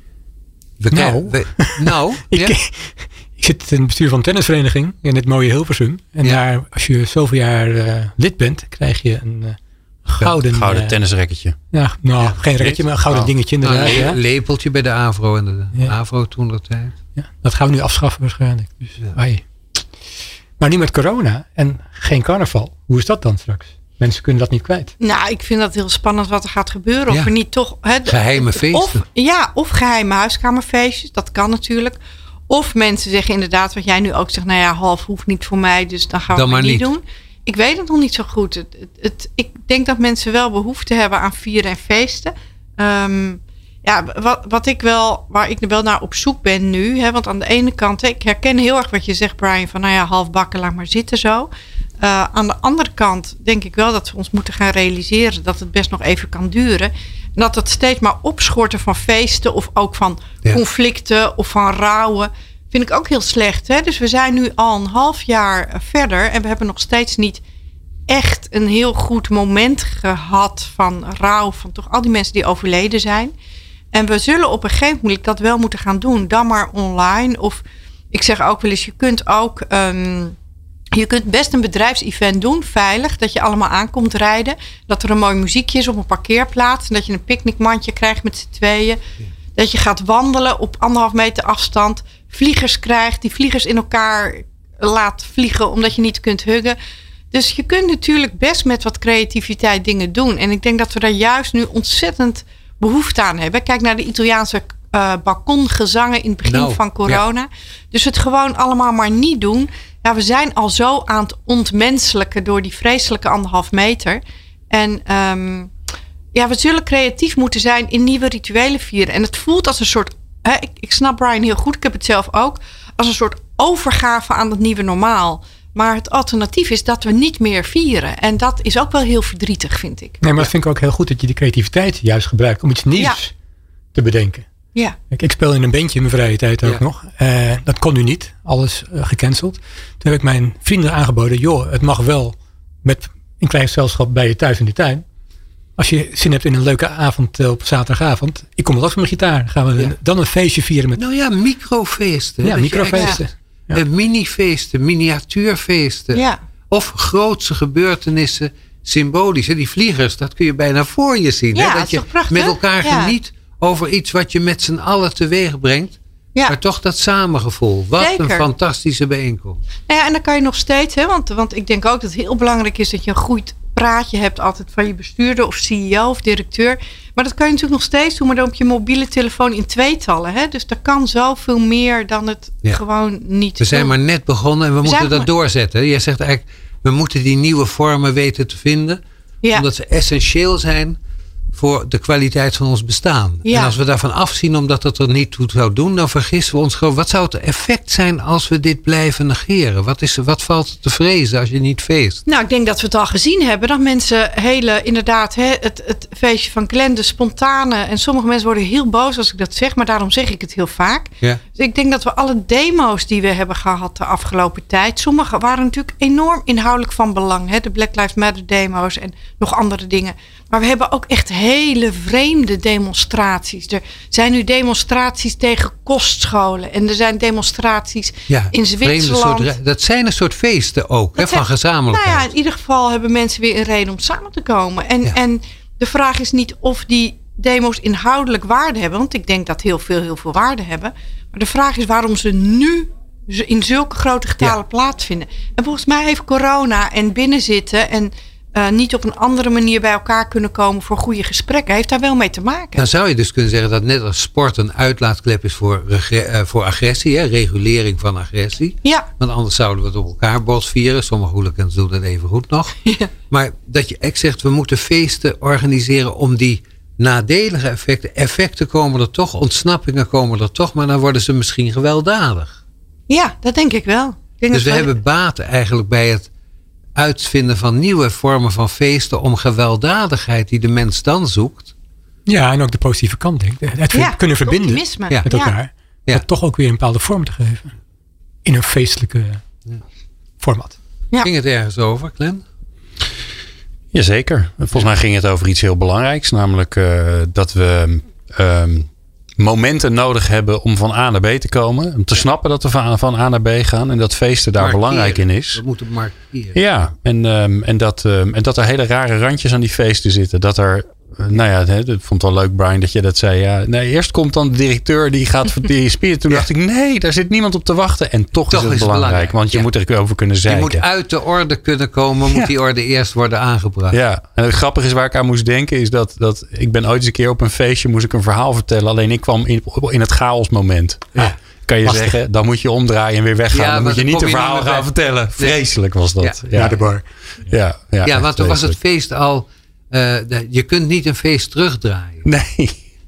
Ik zit in het bestuur van een tennisvereniging in het mooie Hilversum. En daar, als je zoveel jaar lid bent, krijg je een gouden tennisracketje. Ja, geen racketje, maar een gouden dingetje inderdaad. Een lepeltje bij de AVRO en de AVRO toen dat tijd. Ja, dat gaan we nu afschaffen waarschijnlijk. Dus, maar nu met corona en geen carnaval. Hoe is dat dan straks? Mensen kunnen dat niet kwijt. Nou, ik vind dat heel spannend wat er gaat gebeuren. Of er niet toch... geheime feesten. Of geheime huiskamerfeestjes. Dat kan natuurlijk. Of mensen zeggen inderdaad wat jij nu ook zegt. Nou ja, half hoeft niet voor mij. Dus dan gaan we het niet doen. Ik weet het nog niet zo goed. Ik denk dat mensen wel behoefte hebben aan vieren en feesten. Waar ik wel naar op zoek ben nu. Hè, want aan de ene kant, ik herken heel erg wat je zegt, Brian. Van half bakken, laat maar zitten zo. Aan de andere kant denk ik wel dat we ons moeten gaan realiseren dat het best nog even kan duren. En dat het steeds maar opschorten van feesten of ook van conflicten of van rouwen vind ik ook heel slecht. Hè? Dus we zijn nu al een half jaar verder en we hebben nog steeds niet echt een heel goed moment gehad van rouw van toch al die mensen die overleden zijn. En we zullen op een gegeven moment dat wel moeten gaan doen. Dan maar online. Of ik zeg ook wel eens, je kunt ook... je kunt best een bedrijfsevent doen, veilig. Dat je allemaal aankomt rijden. Dat er een mooi muziekje is op een parkeerplaats. En dat je een picknickmandje krijgt met z'n tweeën. Ja. Dat je gaat wandelen op 1,5 meter afstand. Vliegers krijgt, die vliegers in elkaar laat vliegen omdat je niet kunt huggen. Dus je kunt natuurlijk best met wat creativiteit dingen doen. En ik denk dat we daar juist nu ontzettend behoefte aan hebben. Kijk naar de Italiaanse balkongezangen in het begin van corona. Ja. Dus het gewoon allemaal maar niet doen. Ja, we zijn al zo aan het ontmenselijken door die vreselijke 1,5 meter. En we zullen creatief moeten zijn in nieuwe rituelen vieren. En het voelt als een soort... Ik snap Brian heel goed, ik heb het zelf ook. Als een soort overgave aan het nieuwe normaal. Maar het alternatief is dat we niet meer vieren. En dat is ook wel heel verdrietig, vind ik. Nee, maar dat vind ik ook heel goed dat je die creativheb juist gebruikt om iets nieuws te bedenken. Ja. Ik speel in een bandje in mijn vrije tijd ook nog. Dat kon nu niet. Alles gecanceld. Toen heb ik mijn vrienden aangeboden. Joh, het mag wel met een klein gezelschap bij je thuis in de tuin. Als je zin hebt in een leuke avond op zaterdagavond. Ik kom wel ook met mijn gitaar. Gaan we dan een feestje vieren. Met... Nou ja, microfeesten. Ja, microfeesten. Minifeesten, miniatuurfeesten. Ja. Of grootse gebeurtenissen. Symbolisch. Die vliegers, dat kun je bijna voor je zien. Ja, dat je met elkaar geniet over iets wat je met z'n allen teweeg brengt. Ja. Maar toch dat samengevoel. Wat Zeker. Een fantastische bijeenkomst. Ja, en dan kan je nog steeds, want ik denk ook dat het heel belangrijk is dat je een goed praatje hebt altijd van je bestuurder of CEO of directeur. Maar dat kan je natuurlijk nog steeds doen, maar dan op je mobiele telefoon in tweetallen. Hè? Dus er kan zoveel meer dan het gewoon niet. We zijn maar net begonnen en we moeten dat doorzetten. Jij zegt eigenlijk, we moeten die nieuwe vormen weten te vinden. Ja. Omdat ze essentieel zijn voor de kwaliteit van ons bestaan. Ja. En als we daarvan afzien omdat het er niet toe zou doen, dan vergissen we ons gewoon. Wat zou het effect zijn als we dit blijven negeren? Wat valt er te vrezen als je niet feest? Nou, ik denk dat we het al gezien hebben. Dat mensen inderdaad, het feestje van Glenn, de spontane. En sommige mensen worden heel boos als ik dat zeg. Maar daarom zeg ik het heel vaak. Ja. Dus ik denk dat we alle demo's die we hebben gehad de afgelopen tijd. Sommige waren natuurlijk enorm inhoudelijk van belang. Hè? De Black Lives Matter demo's en nog andere dingen. Maar we hebben ook echt hele vreemde demonstraties. Er zijn nu demonstraties tegen kostscholen. En er zijn demonstraties in Zwitserland. Dat zijn een soort feesten ook, van gezamenlijkheid. Nou ja, in ieder geval hebben mensen weer een reden om samen te komen. En de vraag is niet of die demo's inhoudelijk waarde hebben. Want ik denk dat heel veel waarde hebben. Maar de vraag is waarom ze nu in zulke grote getalen plaatsvinden. En volgens mij heeft corona en binnenzitten en niet op een andere manier bij elkaar kunnen komen voor goede gesprekken, heeft daar wel mee te maken. Dan zou je dus kunnen zeggen dat net als sport een uitlaatklep is voor agressie, regulering van agressie. Ja. Want anders zouden we het op elkaar botvieren. Sommige hooligans doen dat even goed nog. Ja. Maar dat je echt zegt, we moeten feesten organiseren om die nadelige effecten komen er toch, ontsnappingen komen er toch, maar dan worden ze misschien gewelddadig. Ja, dat denk ik wel. Dus we hebben baat eigenlijk bij het uitvinden van nieuwe vormen van feesten om gewelddadigheid die de mens dan zoekt. Ja, en ook de positieve kant, denk ik. Het kunnen verbinden met elkaar. Ja. Maar toch ook weer een bepaalde vorm te geven. In een feestelijke format. Ja. Ging het ergens over, Glenn? Jazeker. Volgens mij ging het over iets heel belangrijks. Namelijk dat we momenten nodig hebben om van A naar B te komen. Om te snappen dat we van A naar B gaan. En dat feesten daar belangrijk in is. We moeten markeren. Ja, en dat er hele rare randjes aan die feesten zitten. Dat er, ik vond het wel leuk, Brian, dat je dat zei. Ja, nee, eerst komt dan de directeur die gaat die spieren. Toen dacht ik, nee, daar zit niemand op te wachten. En toch is het belangrijk. Want je moet er over kunnen zeiken. Je moet uit de orde kunnen komen. Moet die orde eerst worden aangebracht. Ja, en het grappige is waar ik aan moest denken. Is dat ik ben ooit eens een keer op een feestje. Moest ik een verhaal vertellen. Alleen ik kwam in het chaosmoment. Ja. Kan je zeggen, dan moet je omdraaien en weer weggaan. Ja, dan moet je niet een verhaal gaan vertellen. Vreselijk was dat. Ja, de bar. Ja, want toen was het feest al. Je kunt niet een feest terugdraaien. Nee.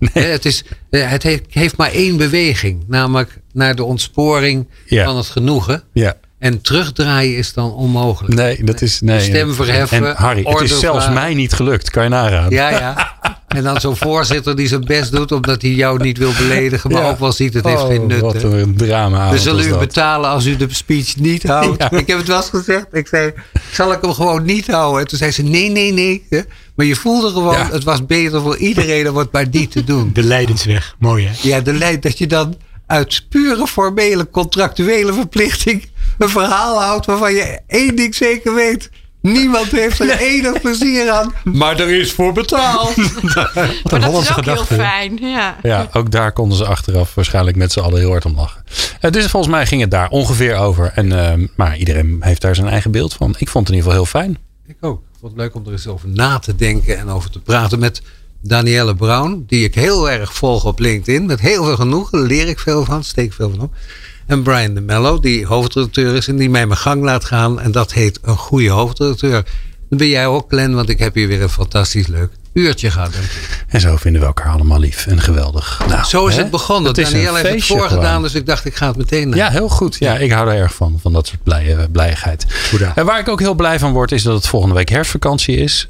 Het heeft maar één beweging. Namelijk naar de ontsporing van het genoegen. Ja. En terugdraaien is dan onmogelijk. Nee, dat is... Nee. Stem verheffen. En Harry, het is zelfs mij niet gelukt. Kan je naraden. Ja. En dan zo'n voorzitter die zijn best doet omdat hij jou niet wil beledigen. Maar ook wel ziet, het heeft geen nut. Wat een drama. We zullen u betalen als u de speech niet houdt. Ja. Ik heb het wel eens gezegd. Ik zei, zal ik hem gewoon niet houden? En toen zei ze, nee. Maar je voelde gewoon, het was beter voor iedereen om het maar niet te doen. De lijdensweg. Mooi, hè? Ja, dat je dan uit pure formele contractuele verplichting een verhaal houdt waarvan je één ding zeker weet. Niemand heeft er enig plezier aan. Maar er is voor betaald. Wat een Hollandse gedachte. Heel fijn. Ja, ook daar konden ze achteraf waarschijnlijk met z'n allen heel hard om lachen. Dus volgens mij ging het daar ongeveer over. Maar iedereen heeft daar zijn eigen beeld van. Ik vond het in ieder geval heel fijn. Ik ook. Ik vond het leuk om er eens over na te denken en over te praten met Danielle Brown. Die ik heel erg volg op LinkedIn. Met heel veel genoegen. Daar leer ik veel van. Steek veel van op. En Brian de Mello, die hoofdredacteur is en die mij mijn gang laat gaan. En dat heet een goede hoofdredacteur. Dan ben jij ook, Glenn, want ik heb hier weer een fantastisch leuk uurtje gehad. En zo vinden we elkaar allemaal lief en geweldig. Nou, zo is het begonnen. Danielle heeft het voorgedaan, dus ik dacht ik ga het meteen doen. Ja, heel goed. Ja, ik hou er erg van dat soort blijigheid. En waar ik ook heel blij van word is dat het volgende week herfstvakantie is.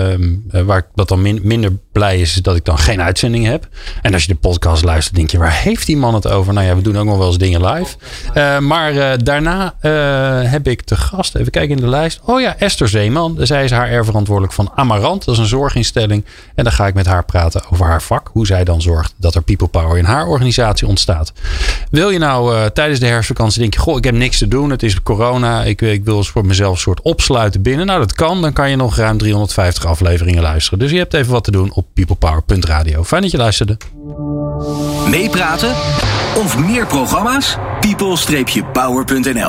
Waar ik dat dan minder blij is dat ik dan geen uitzending heb. En als je de podcast luistert denk je, waar heeft die man het over? Nou ja, we doen ook nog wel eens dingen live. Maar daarna heb ik te gast, even kijken in de lijst. Oh ja, Esther Zeeman. Zij is HR-verantwoordelijk van Amarant. Dat is een zorginstelling. En dan ga ik met haar praten over haar vak. Hoe zij dan zorgt dat er people power in haar organisatie ontstaat. Wil je nou tijdens de herfstvakantie denk je, goh, ik heb niks te doen. Het is corona. Ik wil eens voor mezelf een soort opsluiten binnen. Nou, dat kan. Dan kan je nog ruim 350 afleveringen luisteren. Dus je hebt even wat te doen op peoplepower.radio. Fijn dat je luisterde. Meepraten Of meer programma's? people-power.nl